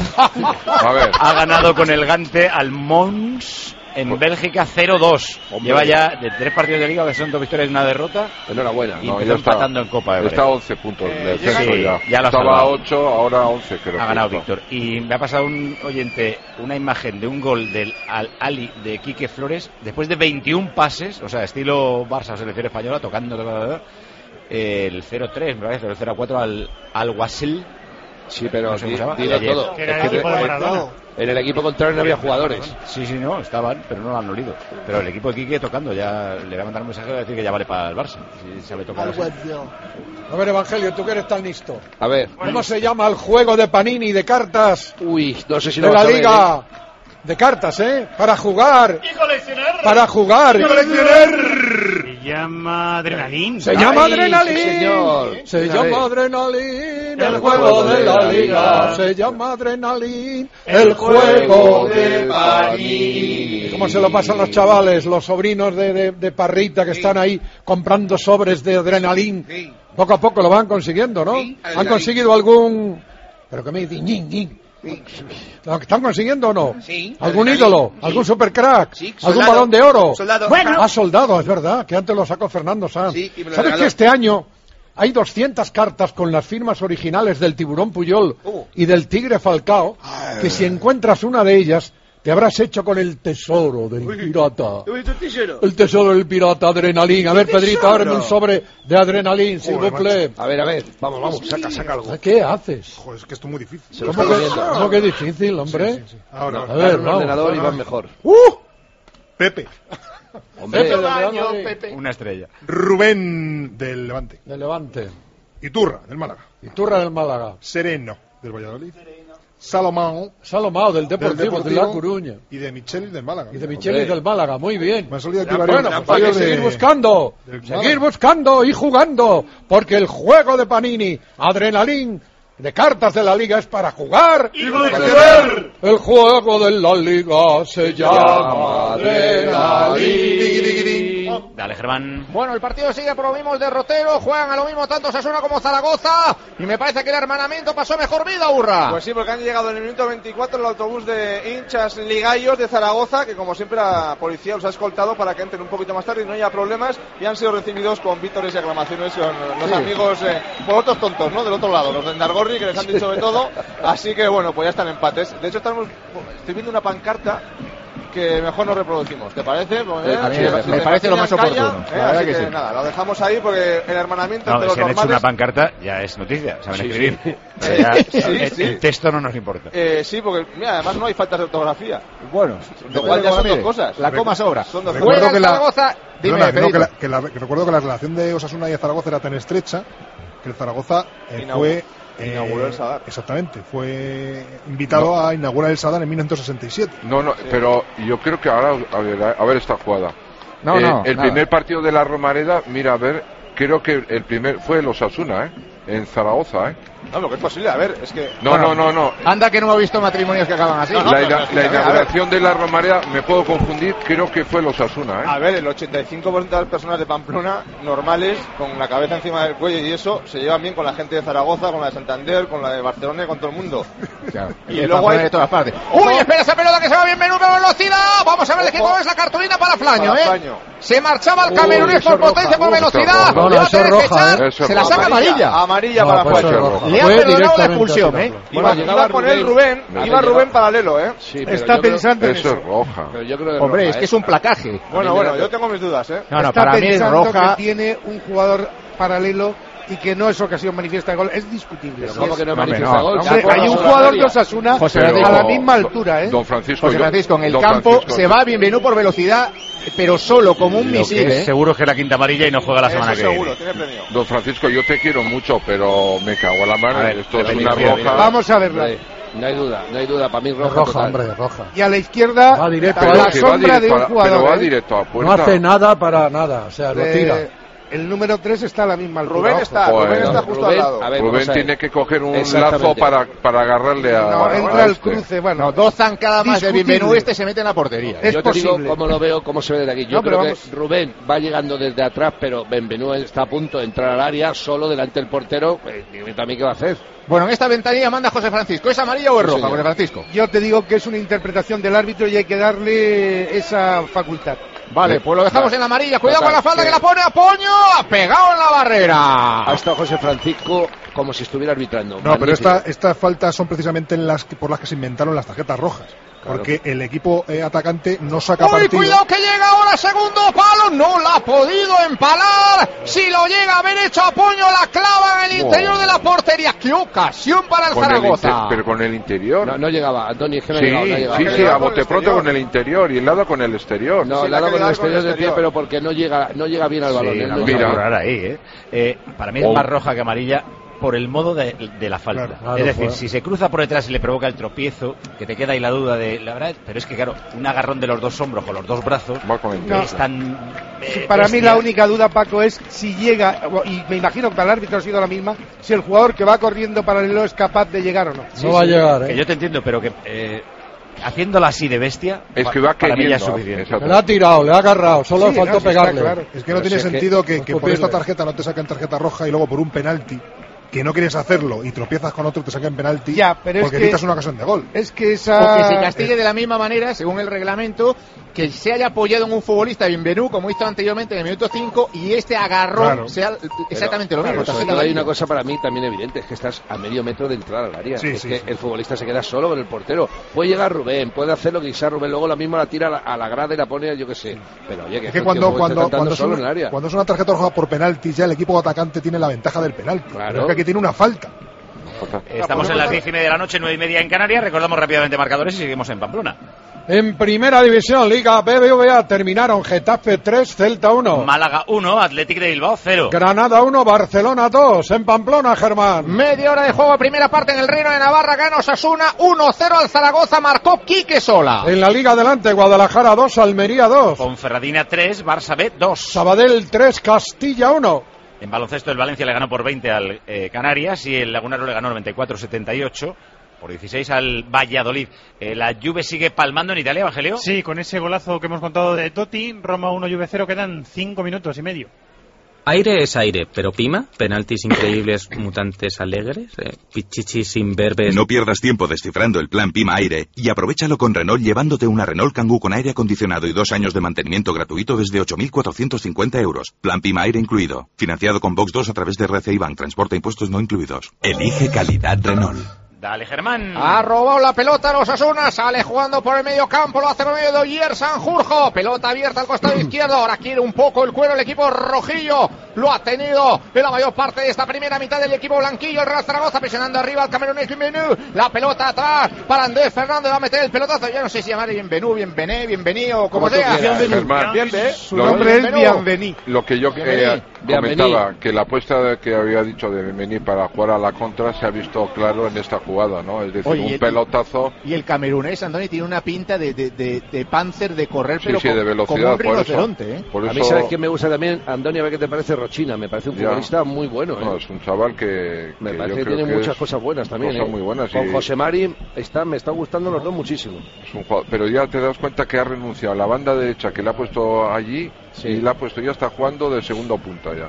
A ver. ha ganado con el Gante al Mons en Bélgica cero dos. Hombre. Lleva ya de tres partidos de liga, que son dos victorias y una derrota. Enhorabuena. Y No, empezó ya está. empatando en Copa. Está a once puntos de descenso sí, ya. ya lo ha Estaba a salvado. ocho, ahora a once creo. Ha que ganado está. Víctor. Y me ha pasado un oyente una imagen de un gol del Al Ali de Quique Flores después de veintiún pases, o sea, estilo Barça, selección española, tocando, tocando, eh, el cero tres, me parece, el cero cuatro al, al Wasil. Sí, pero No sé cómo di- se llama. dilo Ayer. todo. Que era Es el que equipo de de- Maradona. en el equipo contrario no había jugadores. Sí, sí, no, estaban, pero no lo han olido. Pero el equipo de Quique tocando, ya le voy a mandar un mensaje a decir que ya vale para el Barça. Si sabe tocar así. A ver, Evangelio, tú que eres tan listo. A ver. ¿Cómo se llama el juego de Panini de cartas Uy, no sé si lo de vas la a ver, liga? De cartas, ¿eh? Para jugar. ¡Y coleccionar! Para jugar. Se llama Adrenalín. Se llama Ay, Adrenalín. sí, señor. Se Una llama vez. Adrenalín. El El juego de la liga. Se llama Adrenalín. El juego de Panini. ¿Cómo se lo pasan los chavales, los sobrinos de, de, de Parrita que están ahí comprando sobres de Adrenalín? Poco a poco lo van consiguiendo, ¿no? ¿Han conseguido algún... pero que me dice ñin, ñin? ¿Lo están consiguiendo o no? Sí. ¿Algún Adrenalín. ídolo? Sí. ¿Algún supercrack? Sí, ¿Algún soldado. balón de oro? Soldado. Bueno. Ah, soldado, es verdad, que antes lo sacó Fernando Sanz. Sí, y me lo ¿Sabes regaló. que este año hay doscientas cartas con las firmas originales del Tiburón Puyol Oh. y del Tigre Falcao? Que si encuentras una de ellas, te habrás hecho con el tesoro del pirata. El tesoro del pirata, Adrenalín. A ver, Pedrito, ábreme un sobre de Adrenalín, s'il vous plaît. A ver, a ver, vamos, vamos, saca, saca algo. ¿Qué haces? Joder, es que esto es muy difícil. Se lo ¿Cómo está que, viendo. cómo que difícil, hombre? Sí, sí, sí. Ahora, A ahora. ver, un vamos. ordenador y van mejor. ¡Uh! Pepe. Hombre, Pepe del Real Madrid. Una estrella. Rubén del Levante. De Levante. Iturra del Málaga. Iturra del Málaga. Sereno del Valladolid. Salomón Salomao del del Deportivo, de La Coruña. Y de Micheli del Málaga. Y de Michelis del Málaga, muy bien. Me han salido aquí Ya, varios- bueno, pues hay que varios de- seguir buscando, del seguir Málaga. buscando y jugando, porque el juego de Panini, Adrenalín, de cartas de la liga es para jugar. ¡Y coleccionar! El juego de la liga se llama Adrenalín. Sí, dale, Germán. Bueno, el partido sigue por los mismos derroteros, juegan a lo mismo tanto Osasuna como Zaragoza, y me parece que el hermanamiento pasó mejor vida, Urra. Pues sí, porque han llegado en el minuto veinticuatro el autobús de hinchas ligallos de Zaragoza, que como siempre la policía los ha escoltado para que entren un poquito más tarde y no haya problemas, y han sido recibidos con vítores y aclamaciones con los Sí. amigos, eh, por otros tontos, ¿no? Del otro lado, los de Ndargorri, que les han dicho de todo, así que bueno, pues ya están empates. De hecho, estamos, estoy viendo una pancarta que mejor no reproducimos, ¿te parece? Pues, A mí si- me si me te parece lo más calla, oportuno, eh, la verdad así que que sí. nada, lo dejamos ahí porque el hermanamiento No, entre los si han hecho normales... una pancarta, ya es noticia, saben Sí, escribir. sí. Pero ya, Sí, el, sí. el texto no nos importa. Eh, sí, porque mira, además no hay faltas de ortografía. Bueno, Lo cual ya son dos mire, cosas. la coma sobra. Son dos Recuerdo cosas. que la- Zaragoza, Perdona, dime, que no, que Pedrito. la- que la- que recuerdo que la relación de Osasuna y de Zaragoza era tan estrecha que el Zaragoza eh, Inauguró- fue eh, inauguró el Sadar. Exactamente, fue invitado a inaugurar el Sadar en mil novecientos sesenta y siete. No, no, pero yo creo que ahora, a ver, a ver esta jugada. No, Eh, no, el nada. primer partido de la Romareda, mira, a ver, creo que el primer fue el Osasuna, ¿eh? En Zaragoza, ¿eh? No, lo que es posible, a ver, es que... No, Bueno, no, no, no. Anda que no he visto matrimonios que acaban así. No, no, la, pero- ina- pero, la a ver, inauguración de la Romareda, me puedo confundir, creo que fue el Osasuna, ¿eh? A ver, el ochenta y cinco por ciento de las personas de Pamplona, normales, con la cabeza encima del cuello y eso, se llevan bien con la gente de Zaragoza, con la de Santander, con la de Barcelona y con todo el mundo. Claro. Y de luego Pamplona hay- de todas partes. Uy, espera esa pelota que se va bien Menú con velocidad. Vamos a ver de qué Ojo. color es la cartulina para Flaño, Para ¿eh? Flaño. Se marchaba el Uy, camerunés eso por es roja. potencia, por Uy, eso es velocidad. roja. Le va No, a eso tener es que roja, echar. ¿eh? Eso es Se la roja. saca amarilla. Amarilla No, para pues Flaño. eso es roja. Le ha Fue perdonado la directamente expulsión, hacia ¿eh? la Iba, Bueno, iba llegaba con él Rubén. Rubén, No, iba llegaba- Rubén paralelo, ¿eh? Sí, pero Está yo creo- pensando en Eso eso. es roja. pero yo creo que Hombre, roja, es que ¿eh? es un placaje. Bueno, A mí me bueno, da- yo tengo mis dudas, ¿eh? No, no, Está para mí es pensando roja. que tiene un jugador paralelo y que no es ocasión manifiesta de gol. Es discutible. Pero Sí, ¿cómo es- que no Hombre, manifiesta no. gol? Hombre, Se ha hay un jugado jugador la de área. Osasuna José a Francisco. la misma altura, ¿eh? Don Francisco, José yo- Francisco, en el Don campo Francisco, se va Bienvenú por velocidad, pero solo como un Lo misil, que es ¿eh? seguro es que la quinta amarilla y no juega la semana Eso que viene. seguro, tiene premio. Don Francisco, yo te quiero mucho, pero me cago en la mano. A ver, Esto es repetición, una mira. roja. Vamos a verla. Hombre, no hay duda, no hay duda. Para mí roja. Roja, total. hombre, roja. Y a la izquierda, Va directo a Pero la que va sombra de directo un a- jugador. Pero va ¿eh? directo a No puerta. hace nada para nada, o sea, lo Eh, tira. El número tres está a la misma altura. Rubén ojo. está, Joder, Rubén está no, justo Rubén, al lado. a ver, Rubén vamos a ver. tiene que coger un Exactamente. lazo para, para agarrarle a. No, a entra al este. cruce, bueno. No, dos zancadas más de Discutible. Bienvenú, este se mete en la portería. Es Yo te digo posible. cómo lo veo, cómo se ve desde aquí. Yo No, pero creo vamos. que Rubén va llegando desde atrás, pero Benvenú está a punto de entrar al área, solo delante del portero. Pues, dime también qué va a hacer. Bueno, en esta ventanilla manda José Francisco. ¿Es amarilla o es Sí, roja, señor. José Francisco? Yo te digo que es una interpretación del árbitro y hay que darle esa facultad. Vale, pues lo dejamos en la amarilla. Cuidado Total, con la falda sí. que la pone Apoño. Ha pegado en la barrera. Ha estado José Francisco como si estuviera arbitrando. No, pero Magnífico. esta- estas faltas son precisamente en las que- por las que se inventaron las tarjetas rojas. Porque el equipo eh, atacante no saca Uy, partido. cuidado que llega ahora segundo palo, no la ha podido empalar. Si lo llega a haber hecho Apoño, la clava en el Wow. interior de la portería. ¡Qué ocasión para el Con el Zaragoza! inter- pero con el interior. No, no llegaba, Antonio, es que no Sí, llegaba, no llegaba. sí, No sí, llegaba. a bote pronto con el interior y el lado con el exterior. No, Sí, le ha la dado que con el le da con exterior el del pie, exterior. pero porque no llega, no llega bien al balón. Sí, ¿eh? una No cosa llega. Mira. rara ahí, ¿eh? Eh, Para mí es Oh. más roja que amarilla por el modo de, de la falta. Claro, claro, es decir, claro. si se cruza por detrás y le provoca el tropiezo, que te queda ahí la duda de la verdad, pero es que claro, un agarrón de los dos hombros con los dos brazos Va con el No. es tan eh, Para mí bestia. la única duda, Paco, es si llega, y me imagino que para el árbitro ha sido la misma, si el jugador que va corriendo paralelo es capaz de llegar o no. No va a llegar, Que ¿eh? yo te entiendo, pero que eh, haciéndola así de bestia, Es que va para mí ya es queriendo. suficiente. Exacto. Le ha tirado, le ha agarrado, solo Sí, faltó no, sí, está pegarle. claro. Es que no Pero tiene si es que- sentido que, no que es por esta posible. tarjeta no te saquen tarjeta roja y luego por un penalti que no quieres hacerlo y tropiezas con otro te saquen penalti Ya, pero es porque que- evitas una ocasión de gol. Es que esa... O que se castigue de la misma manera, según el reglamento, que se haya apoyado en un futbolista Bienvenú, como hizo anteriormente en el minuto cinco, y este agarrón Claro. sea exactamente Pero, lo mismo. claro, sobre todo hay una cosa para mí también evidente, es que estás a medio metro de entrar al área. Sí, es sí, que sí. el futbolista se queda solo con el portero. Puede llegar Rubén, puede hacer lo que quizá Rubén, luego la misma la tira a la, a la grada y la pone, yo qué sé. Pero oye, que, Es que el cuando, tío cuando, está cuando, es solo en el una, área. cuando es una tarjeta roja por penalti, ya el equipo atacante tiene la ventaja del penalti. Claro. Pero es que aquí tiene una falta. Estamos en las diez y media de la noche, nueve y media en Canarias. Recordamos rápidamente marcadores y seguimos en Pamplona. En primera división, Liga B B V A, terminaron Getafe tres, Celta uno. Málaga uno, Athletic de Bilbao cero. Granada uno, Barcelona dos. En Pamplona, Germán. Media hora de juego, primera parte en el Reino de Navarra, gana Osasuna, uno cero al Zaragoza, marcó Quique Sola. En la Liga Adelante, Guadalajara dos, Almería dos. Ponferradina tres, Barça B dos. Sabadell tres, Castilla uno. En baloncesto el Valencia le ganó por veinte al eh, Canarias y el Lagunaro le ganó noventa y cuatro a setenta y ocho por dieciséis al Valladolid. Eh, la Juve sigue palmando en Italia, Evangelio. Sí, con ese golazo que hemos contado de Totti, Roma uno, Juve cero, quedan cinco minutos y medio. Aire es aire, pero Pima, penaltis increíbles, mutantes alegres, eh, pichichis imberbes... No pierdas tiempo descifrando el plan Pima Aire y aprovéchalo con Renault llevándote una Renault Kangoo con aire acondicionado y dos años de mantenimiento gratuito desde ocho mil cuatrocientos cincuenta euros. Plan Pima Aire incluido. Financiado con Box dos a través de R C I Bank. Transporte e impuestos no incluidos. Elige calidad Renault. Dale, Germán. Ha robado la pelota los Osasuna, sale jugando por el medio campo, lo hace por medio de Oyer Sanjurjo, pelota abierta al costado izquierdo, ahora quiere un poco el cuero el equipo rojillo, lo ha tenido en la mayor parte de esta primera mitad del equipo blanquillo, el Real Zaragoza presionando arriba al camerunés Bienvenu, la pelota atrás para Andrés Fernández, va a meter el pelotazo, ya no sé si llamar Bienvenu, Bienvené, Bienvenido, como sea. Germán, su nombre es Bienvení. Lo que yo eh, comentaba, que la apuesta que había dicho de Bienvení para jugar a la contra se ha visto claro en esta jugada, ¿no? Es decir, Oye, un pelotazo. Y el camerunés, Andoni, tiene una pinta de, de, de, de panzer, de correr, sí, pero sí, con, de velocidad, como un por eso, rinoceronte, ¿eh? por eso... A mí, ¿sabes qué me gusta también? Andoni, a ver qué te parece Rochina. Me parece un Ya. futbolista muy bueno, ¿eh? No, es un chaval que... Me que parece yo que creo tiene que muchas es cosas buenas también, cosas ¿eh? muy buenas. Con y... José Mari está, me está gustando los dos muchísimo. Es un jugador, pero ya te das cuenta que ha renunciado a la banda derecha que le ha puesto allí, sí. Y le ha puesto, ya está jugando de segundo punta ya.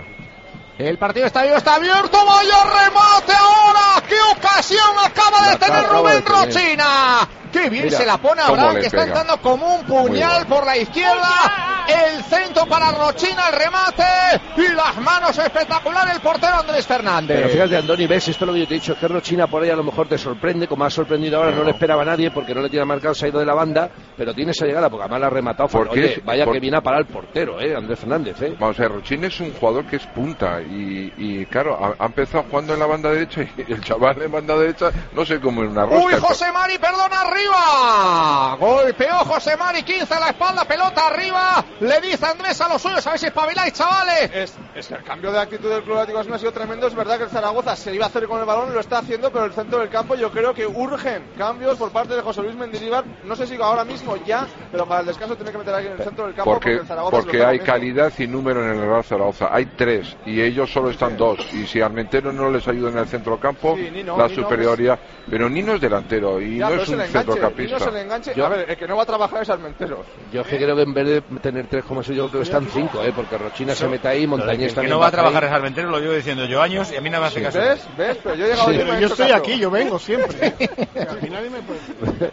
El partido está abierto, está abierto, vaya remate ahora, qué ocasión acaba de tener Rubén Rochina. Qué bien Mira, se la pone a cómo Abraham, le que está pega. entrando como un puñal por la izquierda. El centro para Rochina, el remate y las manos espectacular el portero Andrés Fernández. Pero fíjate, Andoni, ves, esto es lo que yo te he dicho, es que Rochina por ahí a lo mejor te sorprende, como ha sorprendido ahora, no, no le esperaba a nadie porque no le tiene marcado, se ha ido de la banda, pero tiene esa llegada porque además la ha rematado. Porque Oye, es- vaya por- que viene a parar el portero, eh, Andrés Fernández, eh. Vamos a ver, Rochín es un jugador que es punta y, y claro, ha, ha empezado jugando en la banda derecha y el chaval en banda derecha, no sé cómo en una rosca. Uy, José Mari, perdona, arriba. Golpeó José Mari, quince a la espalda, pelota arriba. Le dice Andrés a los suyos, a ver si espabiláis, chavales. Es, es que el cambio de actitud del Club Atlético Osasuna ha sido tremendo. Es verdad que el Zaragoza se iba a hacer con el balón, lo está haciendo, pero el centro del campo yo creo que urgen cambios por parte de José Luis Mendilibar. No sé si ahora mismo ya, pero para el descanso tiene que meter aquí en el centro del campo porque, Porque, el Zaragoza se lo porque está hay comiendo. calidad y número en el Real Zaragoza. Hay tres y ellos solo están dos. Y si Armentero no les ayuda en el centro campo, Sí, Nino, la Nino superioridad. Pero Nino es delantero y Ya, no pero es el un enganche, centrocampista. Nino es el enganche. Yo- A ver, el que no va a trabajar es Armenteros. Yo es que creo que en vez de tener tres como soy yo creo que están cinco, eh, porque Rochina se mete ahí, Montañés El que también no va a baja trabajar ahí. es Armentero, lo llevo diciendo yo años y a mí no me hace caso. ¿Ves? ¿Ves? Pero yo he llegado Sí. yo me he Yo hecho estoy caso. aquí, yo vengo siempre. Al final nadie me puede...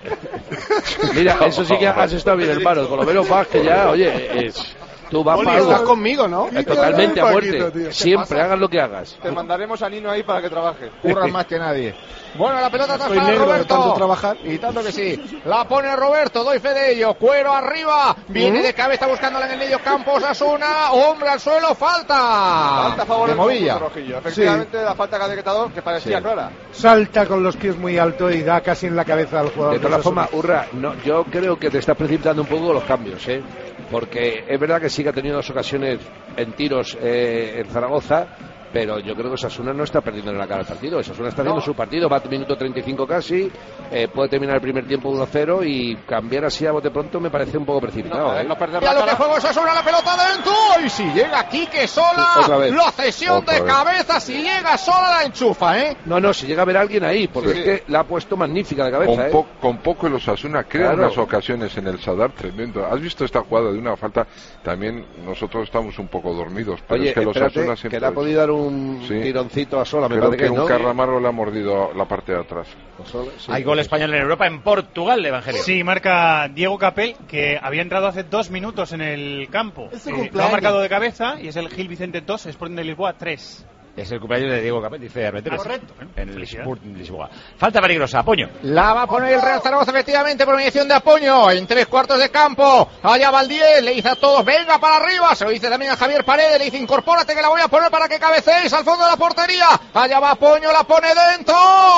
Mira, eso sí que has estado bien, hermano, con lo menos vas que ya, oye, es... Tú vas Oli, para estás algo. conmigo, ¿no? Eh, Totalmente a muerte. Paquito, tío. Siempre, hagas lo que hagas. Te mandaremos a Nino ahí para que trabaje. Curran más que nadie. Bueno, la pelota atrás Estoy para negro de Roberto. tanto trabajar. Y tanto que sí. La pone Roberto, doy fe de ello. Cuero arriba. Viene de cabeza buscándola en el medio campo. Osasuna. Hombre al suelo. Falta. Falta a favor de del Movilla. conjunto rojillo. Efectivamente, la falta que ha decretado, que parecía clara. Salta con los pies muy alto y da casi en la cabeza al jugador. De todas Osasuna. formas, Urra, no, yo creo que te estás precipitando un poco con los cambios, ¿eh? Porque es verdad que sí que ha tenido dos ocasiones en tiros eh, en Zaragoza, pero yo creo que Osasuna no está perdiendo en la cara el partido. Osasuna está haciendo No. su partido, va a minuto treinta y cinco casi, eh, puede terminar el primer tiempo uno cero y cambiar así a bote pronto me parece un poco precipitado, No, ¿eh? no perder Ya la lo que cara. juega Osasuna, la pelota dentro. Y si llega Quique sola. Sí, otra vez. La cesión Otra de vez. cabeza. Si llega sola, la enchufa, ¿eh? No, no, si llega a ver a alguien ahí, porque Sí. es que la ha puesto magnífica de Con, cabeza, ¿eh? po- con poco el Osasuna crea Claro. unas ocasiones en el Sadar tremendo. ¿Has visto esta jugada de una falta? También nosotros estamos un poco dormidos, pero Oye, es que el espérate, Osasuna que siempre... le ha podido dar un Sí. tironcito a Sola, me Creo parece que que, un ¿no? carramarro le ha mordido la parte de atrás. Sola, sí. Hay gol español en Europa, en Portugal, Evangelio. Sí, marca Diego Capel, que había entrado hace dos minutos en el campo. Es su Eh, lo ha cumpleaños. marcado de cabeza y es el Gil Vicente dos, Sporting de Lisboa tres. Es el cumpleaños de Diego Capel, dice Armentero. Correcto. En el Felicidades. Sporting de Lisboa. Falta peligrosa, Apoño. La va a poner el Real Zaragoza efectivamente por mediación de Apoño en tres cuartos de campo. Allá va el diez, le dice a todos, venga para arriba. Se lo dice también a Javier Paredes, le dice, incorpórate que la voy a poner para que cabeceéis al fondo de la portería. Allá va Apoño, la pone dentro.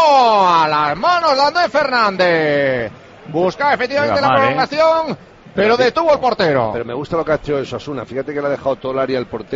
A las manos de Andrés Fernández. Busca efectivamente Iba la mal, ¿eh? prolongación, pero detuvo el portero. Pero me gusta lo que ha hecho el Osasuna. Fíjate que le ha dejado todo el área al portero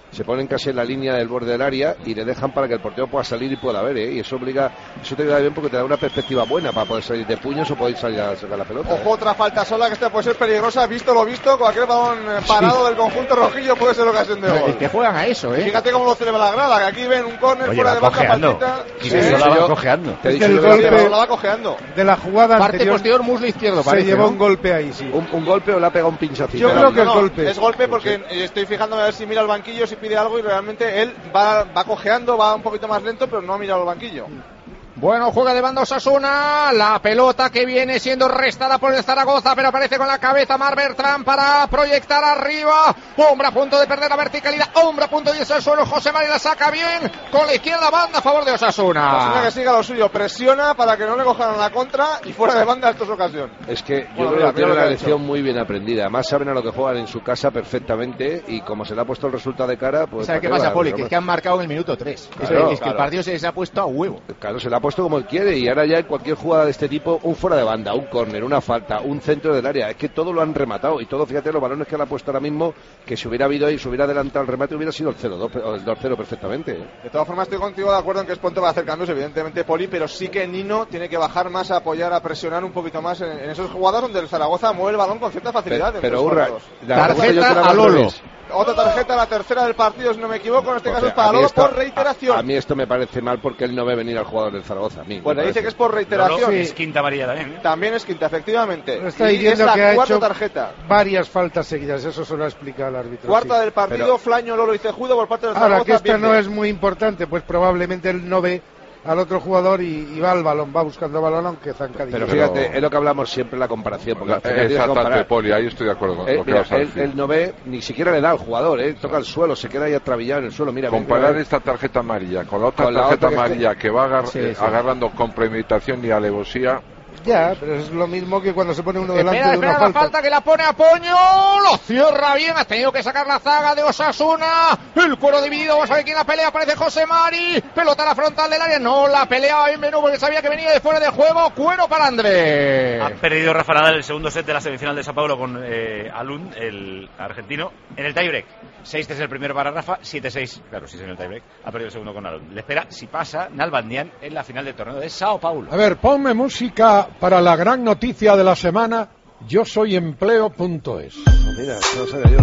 se ponen casi en la línea del borde del área y le dejan para que el portero pueda salir y pueda ver, ¿eh? Y eso obliga, eso te ayuda bien porque te da una perspectiva buena para poder salir de puños o poder salir a sacar la pelota. Ojo, ¿eh? Otra falta sola que esta puede ser peligrosa, visto lo visto, cualquier balón parado sí. del conjunto rojillo puede ser ocasión de gol. Es que juegan a eso, ¿eh? Fíjate cómo lo celebra la grada, que aquí ven un córner fuera de baja partita. Sí, sí, sí, la va cojeando. Te es que el golpe la va cojeando. De la jugada parte anterior, posterior, muslo izquierdo, se parece, llevó ¿no? un golpe ahí, sí. Un, un golpe o le ha pegado un pinchacito. Yo creo que no, el golpe. Es golpe porque sí. estoy fijándome a ver si mira el banquillo, si pide algo y realmente él va, va cojeando, va un poquito más lento, pero no ha mirado el banquillo. Bueno, juega de banda Osasuna, la pelota que viene siendo restada por el Zaragoza, pero aparece con la cabeza Mar Bertrán para proyectar arriba, hombre a punto de perder la verticalidad, hombre a punto de irse al suelo, José Mari la saca bien, con la izquierda banda a favor de Osasuna. Osasuna que siga lo suyo, presiona para que no le cojan la contra y fuera de banda esta ocasión. Es que yo bueno, creo mira, que tiene una una lección muy bien aprendida, además saben a lo que juegan en su casa perfectamente y como se le ha puesto el resultado de cara, pues... ¿Sabes qué pasa, Poli? Que es que han marcado en el minuto tres, claro, es, es que claro. el partido se les ha puesto a huevo. Claro, se le ha puesto como él quiere y ahora ya en cualquier jugada de este tipo, un fuera de banda, un córner, una falta, un centro del área, es que todo lo han rematado y todo, fíjate, los balones que han puesto ahora mismo, que si hubiera habido ahí, si hubiera adelantado el remate hubiera sido el cero dos o el dos cero perfectamente. ¿eh? De todas formas estoy contigo de acuerdo en que es pronto para hacer cambios, evidentemente, Poli, pero sí que Nino tiene que bajar más a apoyar, a presionar un poquito más en, en esos jugadas donde el Zaragoza mueve el balón con cierta facilidad. Pero, pero Urra, tarjeta a Lolo. Otra tarjeta, la tercera del partido, si no me equivoco, en este o caso sea, es para Lolo por reiteración. A, a mí esto me parece mal porque él no ve venir al jugador del Zaragoza. A mí, bueno, dice que es por reiteración. Lolo, sí. Es quinta amarilla también, ¿eh? También es quinta, efectivamente. Pero está diciendo es la que ha cuarta hecho tarjeta. Varias faltas seguidas, eso se lo ha explicado el árbitro. Cuarta sí. del partido, pero... Flaño, Lolo y Cejudo por parte del Zaragoza. Ahora que esta pierde. no es muy importante, pues probablemente él no ve al otro jugador y, y va al balón, va buscando balón aunque zancadillo. Pero fíjate, pero... es lo que hablamos siempre, la comparación. Porque la, exactamente, Poli, ahí estoy de acuerdo con eh, lo que mira, vas a él, decir. Él no ve, ni siquiera le da al jugador, eh, toca el suelo, se queda ahí atrabillado en el suelo. Mira, comparar mira, esta tarjeta amarilla con la otra con la tarjeta otra amarilla que, que va agar sí, eh, sí. agarrando con premeditación y alevosía. Ya, pero es lo mismo que cuando se pone uno delante espera, de una espera, falta. la falta que la pone a Poño, lo cierra bien, ha tenido que sacar la zaga de Osasuna, el cuero dividido, vamos a ver quién la pelea, aparece José Mari, pelota a la frontal del área, no la peleaba bien Menú porque sabía que venía de fuera de juego, cuero para Andrés. Ha perdido Rafa Nadal el segundo set de la semifinal de Sao Paulo con eh, Alun, el argentino, en el tiebreak. seis tres el primero para Rafa, siete seis, claro, si es en el tiebreak, ha perdido el segundo con Alun. Le espera, si pasa, Nalbandian en la final del torneo de Sao Paulo. A ver, ponme música para la gran noticia de la semana, yo soy empleo punto es. Mira, no lo sabía yo.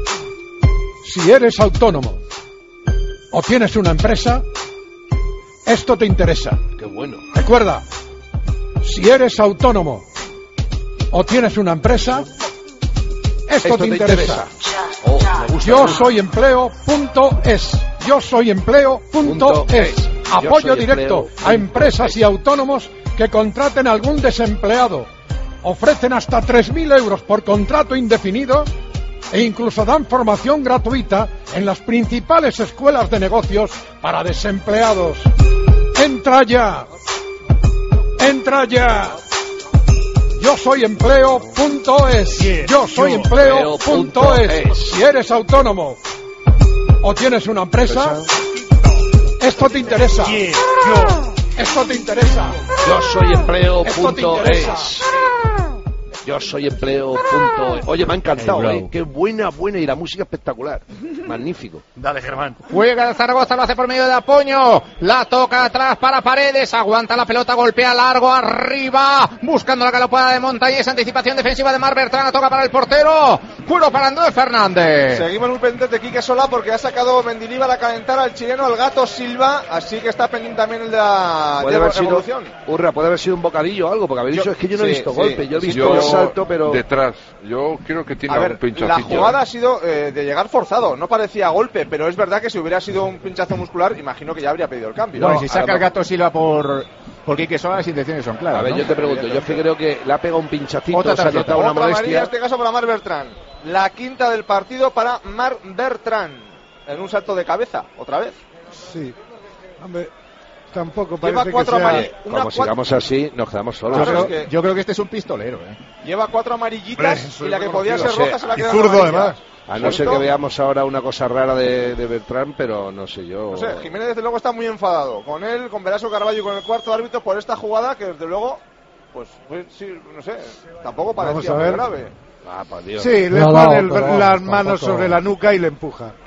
Si eres autónomo o tienes una empresa, esto te interesa. Qué bueno. Recuerda, si eres autónomo o tienes una empresa, esto, esto te, te interesa. interesa. Oh, me gusta, yo soy empleo punto es. Yo soy empleo punto es. Apoyo directo a empresas y autónomos que contraten a algún desempleado. Ofrecen hasta tres mil euros por contrato indefinido e incluso dan formación gratuita en las principales escuelas de negocios para desempleados. ¡Entra ya! ¡Entra ya! Yo soy empleo punto es. Yo soy empleo punto es. Si eres autónomo o tienes una empresa, esto te interesa. Esto te interesa. Yo soy empleo punto es. Yo soy empleo punto es. Oye, me ha encantado, hey, ¿eh? Qué buena, buena y la música espectacular. Magnífico. Dale, Germán. Juega el Zaragoza, lo hace por medio de Apoño. La toca atrás para Paredes. Aguanta la pelota, golpea largo arriba. Buscando la galopada de Montañés. Anticipación defensiva de Mar Bertrán. La toca para el portero. Cuero para Andrés Fernández. Seguimos muy pendientes de Quique Solá porque ha sacado Mendilibar a calentar al chileno, al Gato Silva. Así que está pendiente también el de la puede haber sido, evolución. Urra, puede haber sido un bocadillo o algo. Porque habéis dicho, es que yo no sí, he visto sí, golpe. Yo he visto yo, el salto, pero. Detrás. Yo creo que tiene a ver, un pinchacillo. La jugada ha sido eh, de llegar forzado. No parecía golpe, pero es verdad que si hubiera sido un pinchazo muscular, imagino que ya habría pedido el cambio. Bueno, no, si saca el Gato Silva por por Quique Solá, las intenciones son claras. A ver, ¿no? yo te pregunto, yo es que creo que le ha pegado un pinchacito, otra se ha notado una otra molestia. amarilla, en este caso para Mar Bertrán. La quinta del partido para Mar Bertrán. En un salto de cabeza, otra vez. Sí. Hombre, tampoco Lleva parece cuatro que sea... amarillas. Como cuatro... sigamos así, nos quedamos solos. Yo creo, es que... yo creo que este es un pistolero, ¿eh? Lleva cuatro amarillitas Hombre, y la que podía ser no sé. roja se la Y queda zurdo, amarilla. además. A no ser que veamos ahora una cosa rara de, de Bertrán, pero no sé yo. No sé, Jiménez desde luego está muy enfadado con él, con Velasco Carballo y con el cuarto árbitro por esta jugada que desde luego, pues, pues sí, no sé, tampoco parecía muy grave. Ah, por Dios. Sí, le No, pone no, el- pero las tampoco- manos sobre la nuca y le empuja.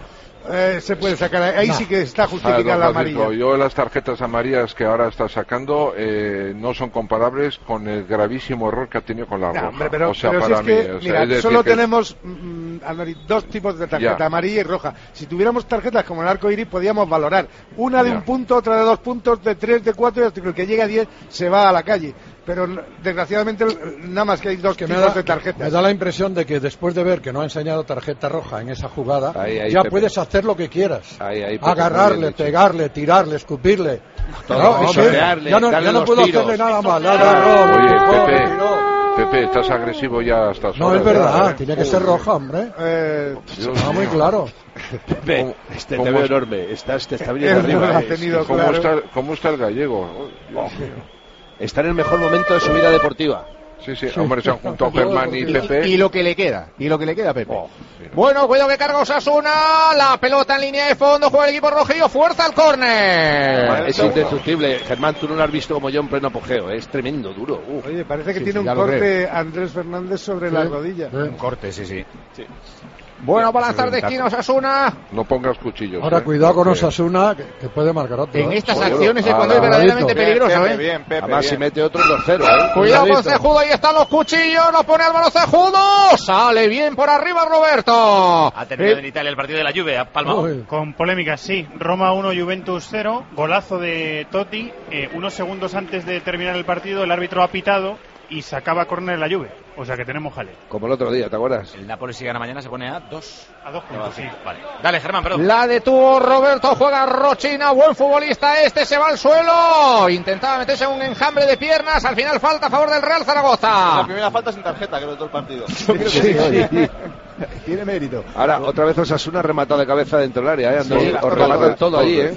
Eh, se puede sacar, ahí no. Sí que está justificada la amarilla. Yo las tarjetas amarillas que ahora está sacando eh, no son comparables con el gravísimo error que ha tenido con la no, roja. Hombre, pero, o sea, pero para si mí, es que, o sea, mira, es solo que... tenemos mm, dos tipos de tarjeta, ya. Amarilla y roja. Si tuviéramos tarjetas como el arco iris, podíamos valorar una de ya. un punto, otra de dos puntos, de tres, de cuatro, y hasta que el que llegue a diez se va a la calle. Pero desgraciadamente nada más que hay dos que tipos da, de tarjetas. Me da la impresión de que después de ver que no ha enseñado tarjeta roja en esa jugada, ahí, ahí, ya Pepe. Puedes hacer lo que quieras. Ahí, ahí, Pepe, agarrarle, pegarle, tirarle, escupirle. Todo, no, hombre, ya no, ya no puedo tiros. Hacerle nada más. Nada, Oye, no, Pepe, no. Pepe, estás agresivo ya hasta horas. No, es verdad, ¿eh? Tiene que ser roja, hombre. Eh, está muy claro. Pepe, este te veo enorme. Estás, te está viniendo arriba. Ha tenido, ¿Cómo, claro. está, ¿Cómo está el gallego? Oh, está en el mejor momento de su vida deportiva. Sí, sí, hombre, se han juntado Germán y Pepe. Y, y lo que le queda, y lo que le queda a Pepe. Oh, sí. Bueno, cuidado que carga Osasuna, la pelota en línea de fondo, juega el equipo rojillo, fuerza al córner. Vale, es indestructible. Germán, tú no lo has visto como yo en pleno apogeo, ¿eh? Es tremendo, duro. Uf. Oye, parece que sí, tiene sí, un corte Andrés Fernández sobre sí. la rodilla. Sí. Un corte, sí, sí. sí. Bueno, para lanzar de esquina Osasuna. No pongas cuchillos. Ahora eh, cuidado con Osasuna, que, que puede marcar otro. En estas Oye, acciones es cuando es verdaderamente bien, peligroso, Pepe, ¿eh? Bien, Pepe, Además, bien. Si mete otro en los ceros, ¿eh? Cuidado con Cejudo, ahí están los cuchillos, lo pone Álvaro Cejudo. Sale bien por arriba Roberto. Ha terminado eh. en Italia el partido de la Juve, ha palmado. Con polémica, sí. Roma uno, Juventus cero. Golazo de Totti. Eh, unos segundos antes de terminar el partido, el árbitro ha pitado y sacaba córner la Juve. O sea que tenemos jale. Como el otro día, ¿te acuerdas? El Napoli si gana mañana se pone a dos. A dos puntos, sí. Vale. Dale, Germán, perdón. La detuvo Roberto, juega Rochina, buen futbolista este, se va al suelo. Intentaba meterse un enjambre de piernas, al final falta a favor del Real Zaragoza. La primera falta sin tarjeta, creo, de todo el partido. Sí, sí, sí. Tiene mérito. Ahora, otra vez Osasuna rematado de cabeza dentro del área, ¿eh? Sí, os rematan todo allí, ¿eh?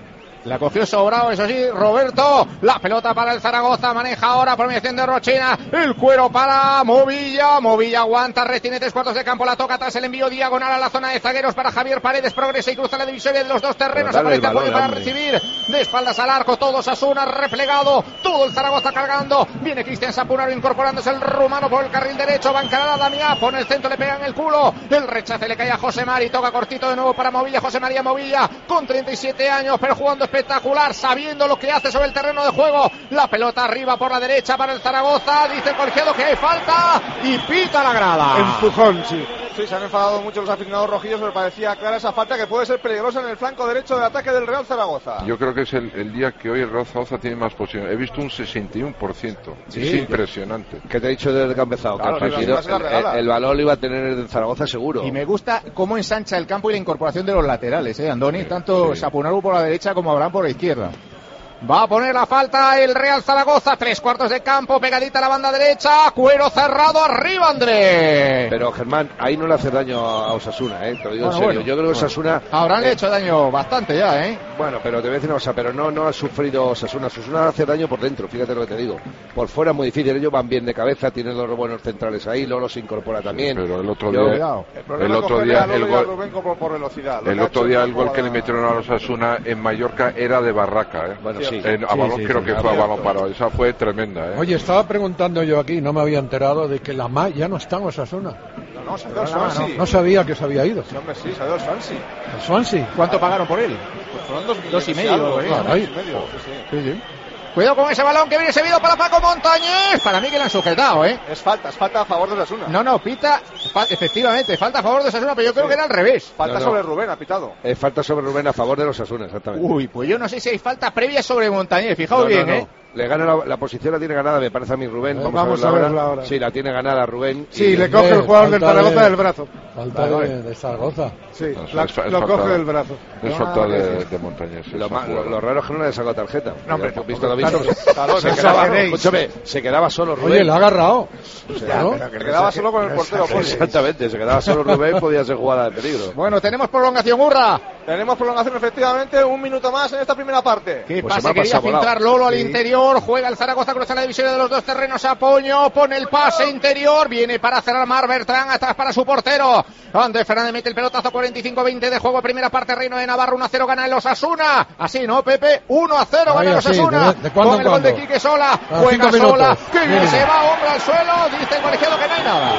La cogió sobrado, eso sí, Roberto. La pelota para el Zaragoza, maneja ahora por mediación de Rochina. El cuero para Movilla. Movilla aguanta, retiene tres cuartos de campo, la toca tras el envío diagonal a la zona de zagueros para Javier Paredes. Progresa y cruza la divisoria de los dos terrenos. Aparece apoyo para recibir. De espaldas al arco, todo Osasuna replegado. Todo el Zaragoza cargando. Viene Cristian Sapunaro incorporándose el rumano por el carril derecho. Va a encarar a Damián, pone el centro, le pega en el culo. El rechace le cae a José Mari. Toca cortito de nuevo para Movilla. José María Movilla con treinta y siete años, pero jugando espectacular, sabiendo lo que hace sobre el terreno de juego. La pelota arriba por la derecha para el Zaragoza. Dice el colegiado que hay falta y pita la grada. Empujón, sí. Sí, se han enfadado mucho los aficionados rojillos, pero parecía clara esa falta que puede ser peligrosa en el flanco derecho del ataque del Real Zaragoza. Yo creo que es el, el día que hoy el Real Zaragoza tiene más posición. He visto un sesenta y uno por ciento. Sí, es impresionante. ¿Qué te he dicho desde que ha empezado? Claro, que el, partido, el, el, el balón lo iba a tener el Zaragoza seguro. Y me gusta cómo ensancha el campo y la incorporación de los laterales, ¿eh, Andoni? Sí, Tanto sí. Sapunaru por la derecha como Abraham por la izquierda. Va a poner la falta el Real Zaragoza, tres cuartos de campo, pegadita a la banda derecha, cuero cerrado, arriba André. Pero Germán, ahí no le hace daño a Osasuna, eh, te lo digo bueno, en serio. Bueno, yo creo que Osasuna... Ahora eh, le ha hecho daño bastante ya, eh. Bueno, pero te voy a decir una cosa, pero no, no ha sufrido Osasuna. Osasuna hace daño por dentro, fíjate lo que te digo. Por fuera es muy difícil, ellos van bien de cabeza, tienen los buenos centrales ahí, Lolo se incorpora también. Sí, pero el otro día... Yo, el, el otro día el gol... Por, por velocidad, el otro día el gol que le metieron a Osasuna en Mallorca era de Barraca, eh. Bueno, sí. En, a balón sí, creo que fue a balón parado, esa fue tremenda, ¿eh? Oye, estaba preguntando yo aquí, no me había enterado de que la M A ya no está en Osasuna. No, no, se ha ido el Swansea. No, no sabía que se había ido. Sí, hombre, sí, se ha ido el Swansea. ¿El Swansea? ¿Cuánto pagaron por él? Pues fueron dos, dos y medio. Algo, ¿eh? Ah, dos y medio. Sí, sí. Sí, sí. Cuidado con ese balón que viene servido para Paco Montañés. Para mí que le han sujetado, ¿eh? Es falta, es falta a favor de Osasuna. No, no, pita, fa- efectivamente, falta a favor de Osasuna, pero yo creo sí. que era al revés. Falta no, no. sobre Rubén, ha pitado. Es falta sobre Rubén a favor de los Osasuna, exactamente. Uy, pues yo no sé si hay falta previa sobre Montañés, fijaos no, bien, no, no. ¿eh? Le gana la, la posición, la tiene ganada, me parece a mí Rubén. Vamos, Vamos a verla, a verla ahora. Sí, la tiene ganada Rubén. Sí, y le coge el jugador del Zaragoza de, del brazo. Falta vale, de, de Zaragoza. Sí, no, la, es, es lo coge del brazo. Es falta de, de Montañés. Lo, lo, lo raro es que no le sacó tarjeta. No, hombre, no, visto, claro, claro, se, quedaba, escúchame, se quedaba solo Rubén. Oye, le ha agarrado. O sea, ya, ¿no? Se quedaba solo con el portero. Exactamente, se quedaba solo Rubén, podía ser jugada de peligro. Bueno, tenemos prolongación, Urra. Tenemos prolongación, efectivamente, un minuto más en esta primera parte. ¿Qué pues pasa? Quería filtrar Lolo al sí. interior, juega el Zaragoza, cruza la división de los dos terrenos, Apoño, pone el pase interior, viene para cerrar Mar Bertrán, atrás para su portero. Andrés Fernández mete el pelotazo, cuarenta y cinco veinte de juego, primera parte, Reino de Navarra, uno a cero gana el Osasuna. Así, ¿no, Pepe? uno a cero gana el Osasuna. ¿De, de cuándo con el gol de Quique Sola, juega Sola, que bien se va, hombre al suelo, dice el colegiado que no hay nada.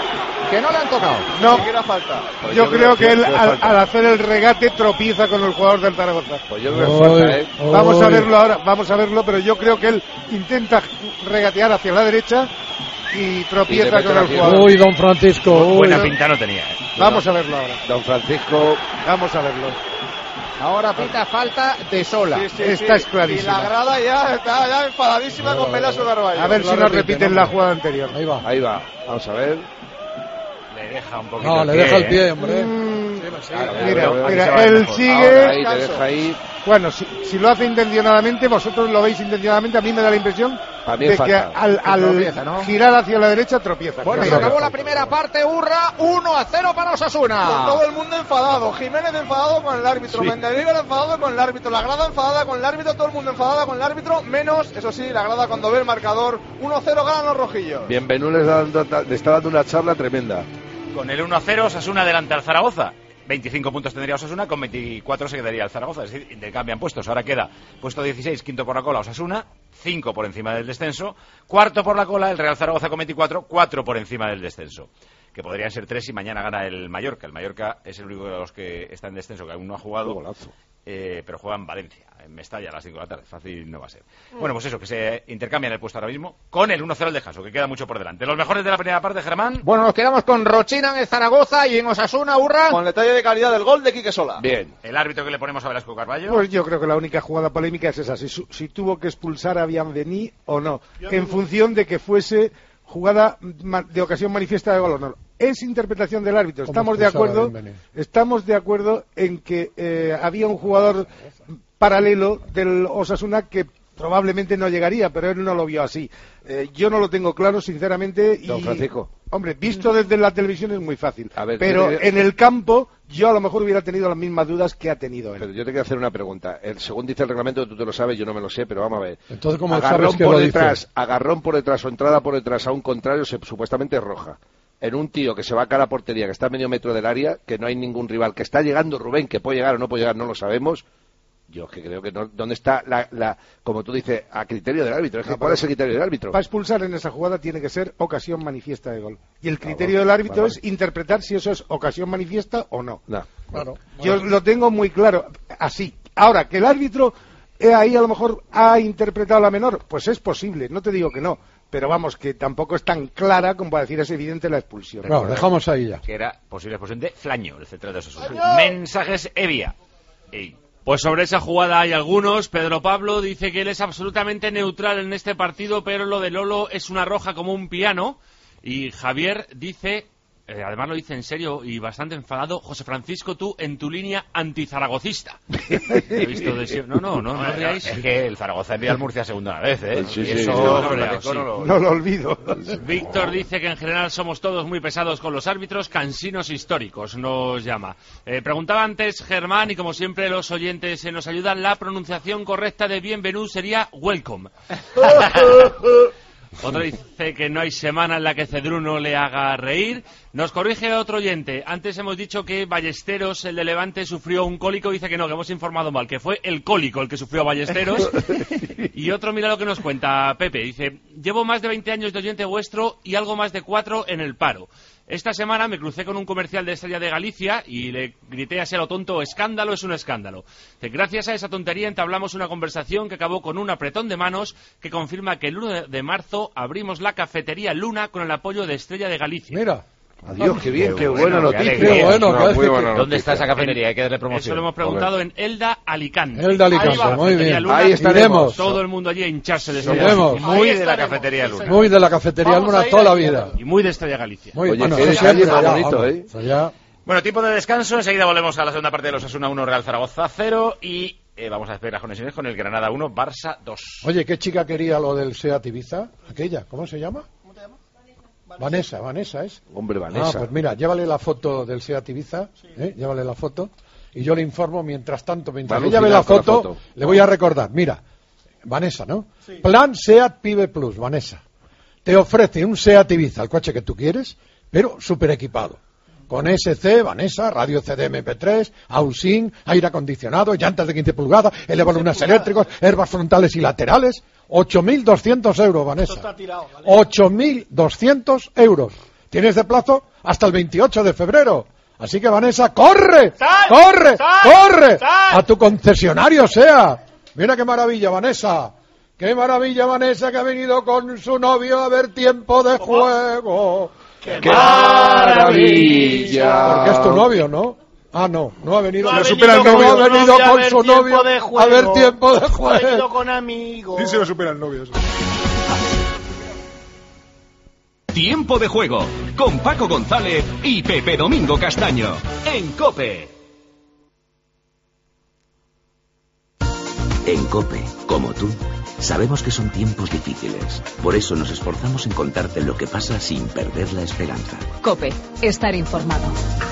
que no le han tocado. No, falta. Pues yo, yo creo, creo que él al, al hacer el regate tropieza con el jugador del Zaragoza. Pues yo creo que falta, ¿eh? Vamos a verlo ahora, vamos a verlo, pero yo creo que él intenta regatear hacia la derecha y tropieza y con el jugador. Uy, don Francisco. Uy, buena no. pinta no tenía. ¿eh? Vamos a verlo ahora. Don Francisco. Vamos a verlo. Ahora pita falta de Sola. Sí, sí, Esta sí. es clarísima. Y la grada ya está ya enfadadísima no, con Velasco Carballo. A ver si nos repiten la jugada anterior. Ahí va. Ahí va. Vamos a ver. Le deja un poquito No, el le pie, deja el ¿eh? pie, hombre. Mm, sí, sí, claro, sí. mira, mira, mira, él sigue. Ahí te deja ahí. Bueno, si, si lo hace intencionadamente, vosotros lo veis intencionadamente, a mí me da la impresión de falta. que al, al tropieza, ¿no? girar hacia la derecha tropieza. Bueno, se acabó la primera parte, Urra, uno a cero para Osasuna. Con todo el mundo enfadado, Jiménez enfadado con el árbitro, Sí. Mendilibar enfadado con el árbitro, la grada enfadada con el árbitro, todo el mundo enfadado con el árbitro, menos, eso sí, la grada cuando ve el marcador, uno cero ganan los rojillos. Bienvenido le está dando, le está dando una charla tremenda. Con el uno a cero, Osasuna delante al Zaragoza. veinticinco puntos tendría Osasuna, con veinticuatro se quedaría el Zaragoza. Es decir, intercambian puestos. Ahora queda puesto dieciséis, quinto por la cola Osasuna, cinco por encima del descenso. Cuarto por la cola el Real Zaragoza con veinticuatro, cuatro por encima del descenso. Que podrían ser tres si mañana gana el Mallorca. El Mallorca es el único de los que está en descenso, que aún no ha jugado. Eh, pero juega en Valencia, en Mestalla a las cinco de la tarde. Fácil no va a ser. Bueno, pues eso, que se intercambian el puesto ahora mismo con el uno cero al descanso, que queda mucho por delante. Los mejores de la primera parte, Germán. Bueno, nos quedamos con Rochina en el Zaragoza y en Osasuna, Urra. Con detalle de calidad del gol de Quique Sola. Bien. El árbitro que le ponemos a Velasco Carballo. Pues yo creo que la única jugada polémica es esa, si, su, si tuvo que expulsar a Bienvení o no, en función de que fuese jugada de ocasión manifiesta de gol o no. Es interpretación del árbitro. Estamos de acuerdo, estamos de acuerdo en que eh, había un jugador paralelo del Osasuna que probablemente no llegaría, pero él no lo vio así. Eh, yo no lo tengo claro, sinceramente. Y, Don Francisco. Hombre, visto desde la televisión es muy fácil. A ver, pero te... en el campo yo a lo mejor hubiera tenido las mismas dudas que ha tenido él. Pero yo te quiero hacer una pregunta. El, según dice el reglamento, tú te lo sabes, yo no me lo sé, pero vamos a ver. Entonces, ¿cómo agarrón sabes que por lo detrás, dice? agarrón por detrás o entrada por detrás a un contrario, se, supuestamente es roja. En un tío que se va a cara a portería, que está a medio metro del área, que no hay ningún rival, que está llegando Rubén, que puede llegar o no puede llegar, no lo sabemos. Yo es que creo que no, ¿dónde está la, la, como tú dices, a criterio del árbitro? Es que, ¿cuál es el criterio del árbitro? Para expulsar en esa jugada tiene que ser ocasión manifiesta de gol. Y el criterio del árbitro es interpretar si eso es ocasión manifiesta o no. No. Claro. Yo lo tengo muy claro, así. Ahora, que el árbitro eh, ahí a lo mejor ha interpretado la menor, pues es posible, no te digo que no. Pero vamos, que tampoco es tan clara como para decir es evidente la expulsión. Claro, dejamos ahí ya. Que era posible expulsión de Flaño, el central de Osasuna. Mensajes Evia. Ey. Pues sobre esa jugada hay algunos. Pedro Pablo dice que él es absolutamente neutral en este partido, pero lo de Lolo es una roja como un piano. Y Javier dice, eh, además lo dice en serio y bastante enfadado, José Francisco, tú en tu línea antizaragocista. He visto de siempre. No, no, no, no, no veáis. Es que el Zaragoza envía al Murcia segunda vez, ¿eh? Sí, y sí, eso sí, no, no, lo, no, sí. no, lo, No lo olvido. Víctor dice que en general somos todos muy pesados con los árbitros, cansinos históricos, nos llama. Eh, preguntaba antes Germán, y como siempre los oyentes eh, nos ayudan, la pronunciación correcta de bienvenido sería welcome. Otro dice que no hay semana en la que Cedruno le haga reír. Nos corrige otro oyente. Antes hemos dicho que Ballesteros, el de Levante, sufrió un cólico. Dice que no, que hemos informado mal, que fue el cólico el que sufrió Ballesteros. Y otro, mira lo que nos cuenta Pepe. Dice, llevo más de veinte años de oyente vuestro y algo más de cuatro en el paro. Esta semana me crucé con un comercial de Estrella de Galicia y le grité así a lo tonto, escándalo es un escándalo. Gracias a esa tontería entablamos una conversación que acabó con un apretón de manos que confirma que el uno de marzo abrimos la cafetería Luna con el apoyo de Estrella de Galicia. Mira. Adiós, qué bien, qué, qué buena bueno, noticia. Qué bueno, No, qué- muy buena ¿Dónde noticia. está esa cafetería? Hay que darle Eso promoción. lo hemos preguntado en Elda Alicante. El de Alicante, Ahí va, muy cafetería bien. Luna. Ahí estaremos. Todo el mundo allí a hincharse de Iremos. Estrella. Muy de la cafetería Luna. Muy de la cafetería Vamos Luna a ir toda la ahí. vida. Y muy de Estrella Galicia. Muy Oye, bueno, qué eso detalle siempre, más ya, bonito, vamos, ¿eh? eso ya. Bueno, tiempo de descanso. Enseguida volvemos a la segunda parte de los Osasuna uno, Real Zaragoza cero. Y eh, vamos a despedir las conexiones con el Granada uno, Barça dos. Oye, ¿qué chica quería lo del Seat Ibiza? Aquella, ¿cómo se llama? Vanessa, Vanessa es. Hombre, Vanessa. Ah, pues mira, llévale la foto del Seat Ibiza, ¿eh? Llévale la foto y yo le informo mientras tanto, mientras Va a ella ve la alucinar con foto, la foto. le voy a recordar, mira, Vanessa, ¿no? Plan Seat Pibe Plus, Vanessa. Te ofrece un Seat Ibiza, el coche que tú quieres, pero súper equipado. Con S C, Vanessa, radio C D M P tres, Ausyn, aire acondicionado, llantas de quince pulgadas, elevalunas eléctricos, herbas frontales y laterales. ocho mil doscientos euros, Vanessa. ocho mil doscientos euros. Tienes de plazo hasta el veintiocho de febrero. Así que, Vanessa, ¡corre! ¡Sal! ¡Corre! ¡Sal! ¡Corre! ¡Sal! A tu concesionario sea. Mira qué maravilla, Vanessa. Qué maravilla, Vanessa, que ha venido con su novio a ver Tiempo de Juego. ¡Qué maravilla! Porque es tu novio, ¿no? Ah, no, no ha venido. No ha supera venido el novio, con ha venido novio a con ver su Tiempo novio de a Juego. ver Tiempo de Ha Juego. venido con amigos. Sí, se lo supera el novio. Eso. Tiempo de Juego con Paco González y Pepe Domingo Castaño en COPE. En COPE, como tú, sabemos que son tiempos difíciles. Por eso nos esforzamos en contarte lo que pasa sin perder la esperanza. COPE, estar informado.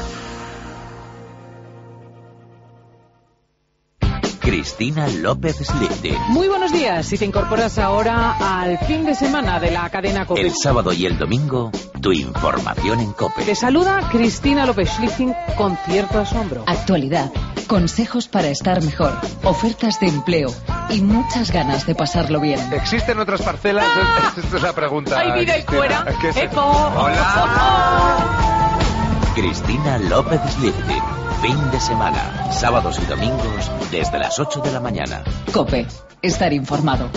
Cristina López Slifty. Muy buenos días. Si te incorporas ahora al fin de semana de la cadena COPE. El sábado y el domingo, tu información en COPE. Te saluda Cristina López Slifty con cierto asombro. Actualidad, consejos para estar mejor, ofertas de empleo y muchas ganas de pasarlo bien. ¿Existen otras parcelas? ¡Ah! Esta es la pregunta. Hay vida ahí fuera. ¿Qué es eso? ¡Eco! Hola. Cristina López Slifty. Fin de semana, sábados y domingos, desde las ocho de la mañana. COPE, estar informado.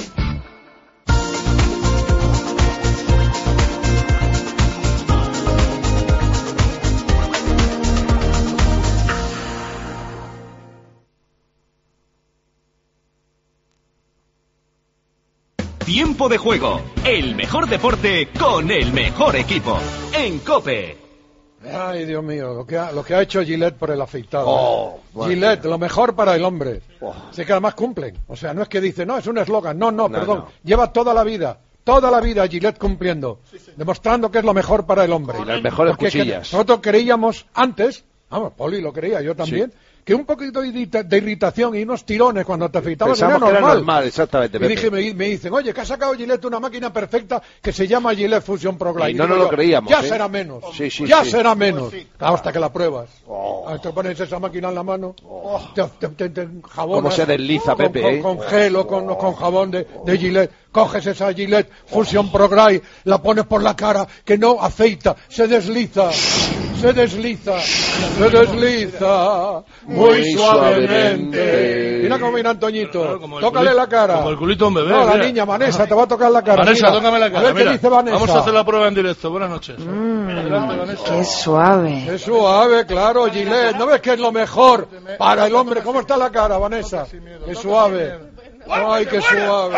Tiempo de Juego, el mejor deporte con el mejor equipo en COPE. Ay, Dios mío, lo que ha, lo que ha hecho Gillette por el afeitado. Oh, bueno. Gillette, lo mejor para el hombre. Oh. Sé que además cumplen. O sea, no es que dice, no, es un eslogan. No, no, no, perdón. No. Lleva toda la vida, toda la vida Gillette cumpliendo. Sí, sí. Demostrando que es lo mejor para el hombre. Y las mejores Porque cuchillas. Que nosotros creíamos antes, vamos, Poli lo creía, yo también, sí. que un poquito de irritación y unos tirones cuando te afeitabas era normal. Que era normal, exactamente. Y dije, me, me dicen, oye, que ha sacado Gillette una máquina perfecta que se llama Gillette Fusion Pro Glide. Y no nos lo creíamos. Ya ¿eh? será menos. Sí, sí, ya sí. será menos. Sí. Claro, hasta que la pruebas. Oh. Te pones esa máquina en la mano, oh. te, te, te, te jabonas. ¿Cómo se desliza, con, Pepe? Con, ¿eh? con gel o con, oh. con jabón de, de Gillette. Coges esa Gillette Fusion Pro Glide, la pones por la cara, que no afeita, se desliza. Se desliza, se desliza muy suavemente. Mira cómo viene Antoñito. Claro, culito, tócale la cara. Como el culito un bebé. No, la mira. niña, Vanessa, te va a tocar la cara. Vanessa, mira. tócame la cara. A ver mira. qué dice Vanessa. Vamos a hacer la prueba en directo. Buenas noches. Mm, Adelante, Vanessa. Qué suave. Qué suave, claro, Gillette. ¿No ves que es lo mejor para el hombre? ¿Cómo está la cara, Vanessa? Qué suave. Ay, qué suave.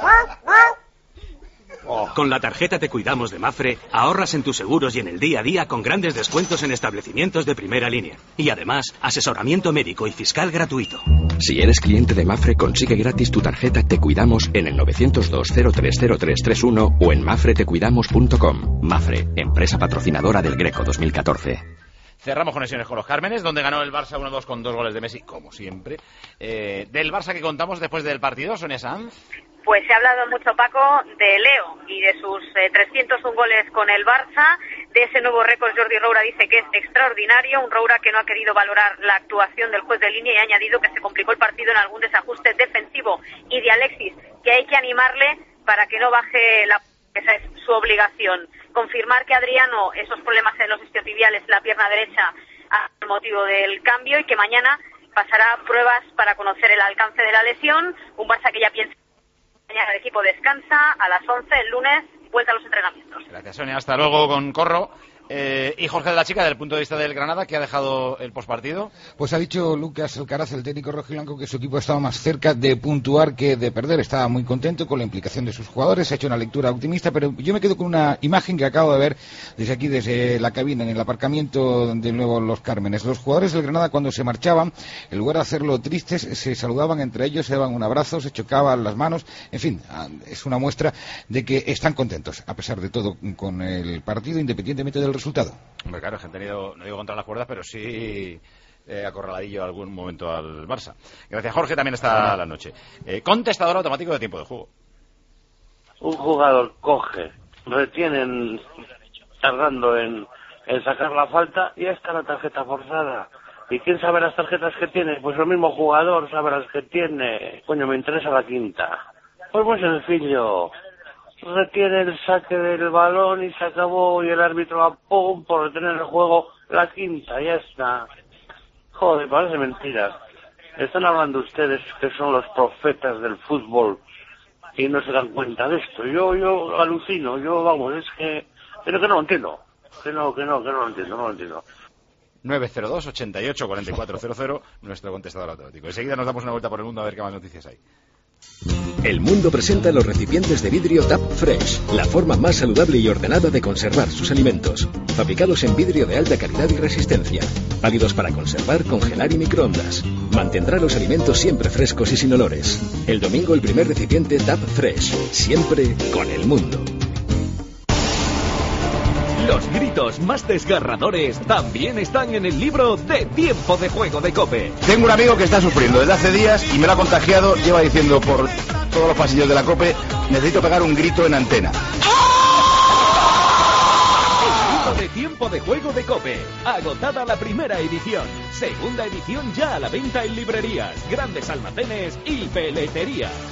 Oh. Con la tarjeta Te Cuidamos de Mafre, ahorras en tus seguros y en el día a día con grandes descuentos en establecimientos de primera línea. Y además, asesoramiento médico y fiscal gratuito. Si eres cliente de Mafre, consigue gratis tu tarjeta Te Cuidamos en el nueve cero dos cero tres cero tres tres uno o en mafre te cuidamos punto com. Mafre, empresa patrocinadora del Greco dos mil catorce. Cerramos conexiones con los Cármenes, donde ganó el Barça uno dos con dos goles de Messi, como siempre. Eh, del Barça que contamos después del partido, Sonia Sanz. Pues se ha hablado mucho, Paco, de Leo y de sus eh, trescientos uno goles con el Barça, de ese nuevo récord. Jordi Roura dice que es extraordinario, un Roura que no ha querido valorar la actuación del juez de línea y ha añadido que se complicó el partido en algún desajuste defensivo, y de Alexis, que hay que animarle para que no baje la... Esa es su obligación. Confirmar que Adriano, esos problemas en los isquiotibiales, la pierna derecha, el motivo del cambio, y que mañana pasará pruebas para conocer el alcance de la lesión. Un Barça que ya piensa mañana el equipo descansa a las once el lunes, vuelta a los entrenamientos. Gracias, Sonia. Hasta luego con Corro. Eh, y Jorge de la Chica, desde el punto de vista del Granada, ¿qué ha dejado el pospartido? Pues ha dicho Lucas Alcaraz, el técnico rojiblanco, que su equipo estaba más cerca de puntuar que de perder. Estaba muy contento con la implicación de sus jugadores, ha hecho una lectura optimista, pero yo me quedo con una imagen que acabo de ver desde aquí, desde la cabina, en el aparcamiento de nuevo Los Cármenes. Los jugadores del Granada, cuando se marchaban, en lugar de hacerlo tristes, se saludaban entre ellos, se daban un abrazo, se chocaban las manos. En fin, es una muestra de que están contentos, a pesar de todo, con el partido, independientemente del resultado. Hombre, claro, que han tenido, no digo contra las cuerdas, pero sí eh, acorraladillo algún momento al Barça. Gracias, Jorge, también está a la noche. Eh, contestador automático de tiempo de juego. Un jugador coge, retienen tardando en, en sacar la falta y está la tarjeta forzada. ¿Y quién sabe las tarjetas que tiene? Pues el mismo jugador sabe las que tiene. Coño, me interesa la quinta. Pues muy sencillo. retiene el saque del balón y se acabó y el árbitro va pum por retener el juego, la quinta, ya está. Joder, parece mentira. Están hablando ustedes que son los profetas del fútbol y no se dan cuenta de esto. Yo yo alucino, yo vamos, es que... Pero que no lo entiendo. Que no, que no, que no lo entiendo, no lo entiendo. nueve cero dos, ochenta y ocho, cuarenta y cuatro cero cero, nuestro contestador automático. Enseguida nos damos una vuelta por el mundo a ver qué más noticias hay. El Mundo presenta los recipientes de vidrio Tap Fresh, la forma más saludable y ordenada de conservar sus alimentos. Fabricados en vidrio de alta calidad y resistencia. Válidos para conservar, congelar y microondas. Mantendrá los alimentos siempre frescos y sin olores. El domingo el primer recipiente Tap Fresh, siempre con el Mundo. Los gritos más desgarradores también están en el libro de Tiempo de Juego de COPE. Tengo un amigo que está sufriendo desde hace días y me lo ha contagiado. Lleva diciendo por todos los pasillos de la COPE: necesito pegar un grito en antena. El libro de Tiempo de Juego de COPE. Agotada la primera edición. Segunda edición ya a la venta en librerías, grandes almacenes y peleterías.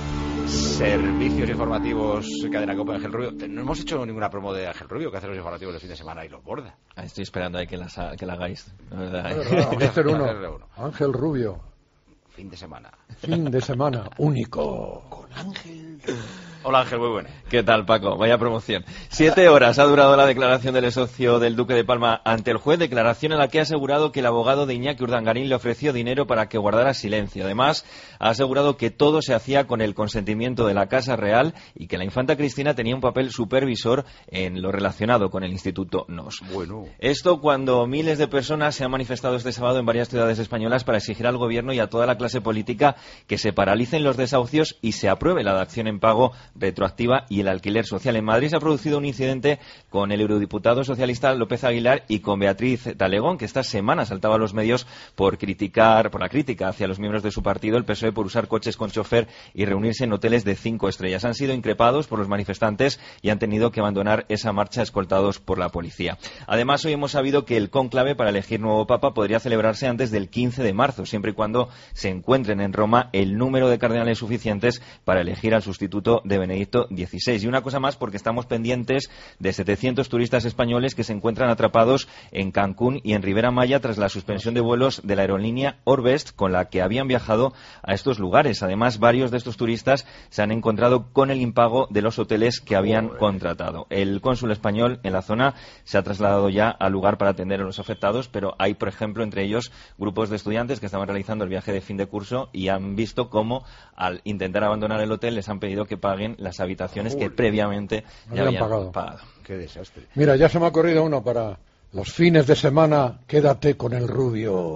Servicios informativos, cadena COPE, Ángel Rubio. No hemos hecho ninguna promo de Ángel Rubio, que hace los informativos del fin de semana y los borda. Ah, estoy esperando ahí que la, que la hagáis. La verdad, ¿eh? Vamos a hacer uno. Ángel Rubio. Fin de semana. Fin de semana único. Con Ángel. Hola Ángel, muy bueno. ¿Qué tal, Paco? Vaya promoción. Siete horas ha durado la declaración del socio del Duque de Palma ante el juez, declaración en la que ha asegurado que el abogado de Iñaki Urdangarín le ofreció dinero para que guardara silencio. Además, ha asegurado que todo se hacía con el consentimiento de la Casa Real y que la infanta Cristina tenía un papel supervisor en lo relacionado con el Instituto N O S. Bueno. Esto cuando miles de personas se han manifestado este sábado en varias ciudades españolas para exigir al gobierno y a toda la clase política que se paralicen los desahucios y se apruebe la dación en pago retroactiva y el alquiler social. En Madrid se ha producido un incidente con el eurodiputado socialista López Aguilar y con Beatriz Talegón, que esta semana saltaba a los medios por criticar, por la crítica hacia los miembros de su partido, el P S O E, por usar coches con chofer y reunirse en hoteles de cinco estrellas. Han sido increpados por los manifestantes y han tenido que abandonar esa marcha escoltados por la policía. Además, hoy hemos sabido que el cónclave para elegir nuevo papa podría celebrarse antes del quince de marzo, siempre y cuando se encuentren en Roma el número de cardenales suficientes para elegir al sustituto de Benedicto dieciséis. Y una cosa más, porque estamos pendientes de setecientos turistas españoles que se encuentran atrapados en Cancún y en Ribera Maya tras la suspensión de vuelos de la aerolínea Orbest, con la que habían viajado a estos lugares. Además, varios de estos turistas se han encontrado con el impago de los hoteles que habían contratado. El cónsul español en la zona se ha trasladado ya al lugar para atender a los afectados, pero hay, por ejemplo, entre ellos grupos de estudiantes que estaban realizando el viaje de fin de curso y han visto cómo, al intentar abandonar el hotel, les han pedido que paguen las habitaciones Uy, que previamente ya habían pagado. pagado. Qué desastre. Mira, ya se me ha ocurrido uno para los fines de semana. Quédate con el rubio.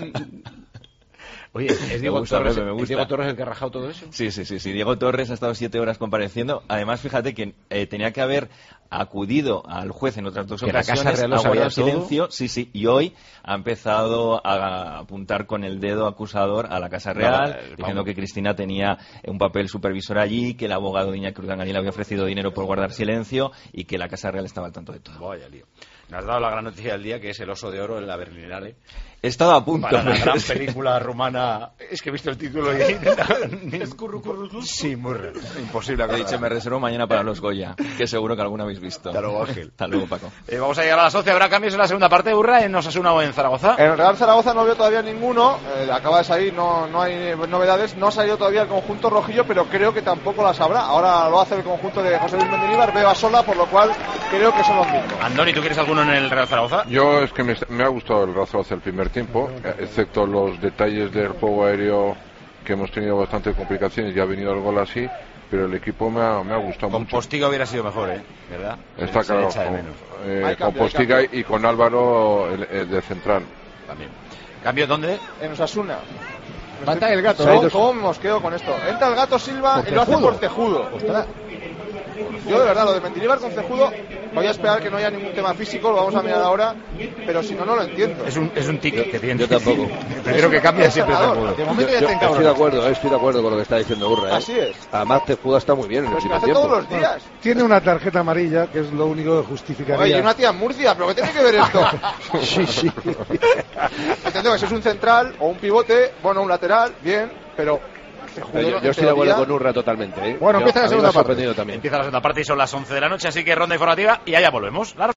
Oye, ¿es Diego, gusta, Torres, me gusta. ¿es Diego Torres el que ha rajado todo eso? Sí, sí, sí, sí. Diego Torres ha estado siete horas compareciendo. Además, fíjate que eh, tenía que haber acudido al juez en otras dos que ocasiones, la Casa Real lo ha guardado sabía silencio, todo. sí, sí, y hoy ha empezado a apuntar con el dedo acusador a la Casa Real, no, diciendo vamos. que Cristina tenía un papel supervisor allí, que el abogado de Iñaki Urdangarín le había ofrecido dinero por guardar silencio y que la Casa Real estaba al tanto de todo. Vaya lío. Nos has dado la gran noticia del día, que es El oso de oro en la Berlinale. He estado a punto. Para la gran película rumana. Es que he visto el título y... ¿Es curru, curru, curru? Sí, muy raro. Imposible. He dicho, me reservo mañana para los Goya, que seguro que alguno habéis visto. Hasta luego, Ángel. Hasta luego, Paco. Eh, vamos a llegar a las once. ¿Habrá cambios en la segunda parte, Urra, en Osasuna o en Zaragoza? En el Real Zaragoza no veo todavía ninguno. Eh, acaba de salir, no, no hay novedades. No ha salido todavía el conjunto rojillo, pero creo que tampoco las habrá. Ahora lo hace el conjunto de José Luis Mendilibar, Beba sola, por lo cual creo que son los mismos. Andoni, ¿tú quieres alguno en el Real Zaragoza? Yo es que me, me ha gustado el Real Zaragoza el primer tiempo, excepto los detalles del juego aéreo, que hemos tenido bastante complicaciones y ha venido el gol así, pero el equipo me ha, me ha gustado con mucho. Con Postiga hubiera sido mejor, ¿eh? ¿Verdad? Está se, claro, se con, eh, cambio, con Postiga y con Álvaro el, el de central. También. ¿Cambio dónde? En Osasuna. Mata el gato. ¿Cómo, ¿Cómo me mosqueo con esto? Entra el gato Silva y lo hace por Cejudo. Ostras. Yo de verdad, lo de Mendilibar con Cejudo, voy a esperar que no haya ningún tema físico, lo vamos a mirar ahora, pero si no, no lo entiendo. Es un, es un tic que tiene. Yo tampoco. Prefiero que cambie siempre Cejudo. De momento ya yo, te yo estoy de acuerdo, estoy de acuerdo con lo que está diciendo Urra. ¿eh? Así es. Además, Cejudo está muy bien en pero el si primer hace tiempo. todos los días. Tiene una tarjeta amarilla, que es lo único que justificaría. Oye, y una tía en Murcia, ¿pero qué tiene que ver esto? Sí, sí. Entiendo que si es un central o un pivote, bueno, un lateral, bien, pero Yo, yo estoy de acuerdo con Urra totalmente. ¿eh? Bueno, yo, empieza la segunda parte. También. Empieza la segunda parte y son las once de la noche, así que ronda informativa y allá volvemos.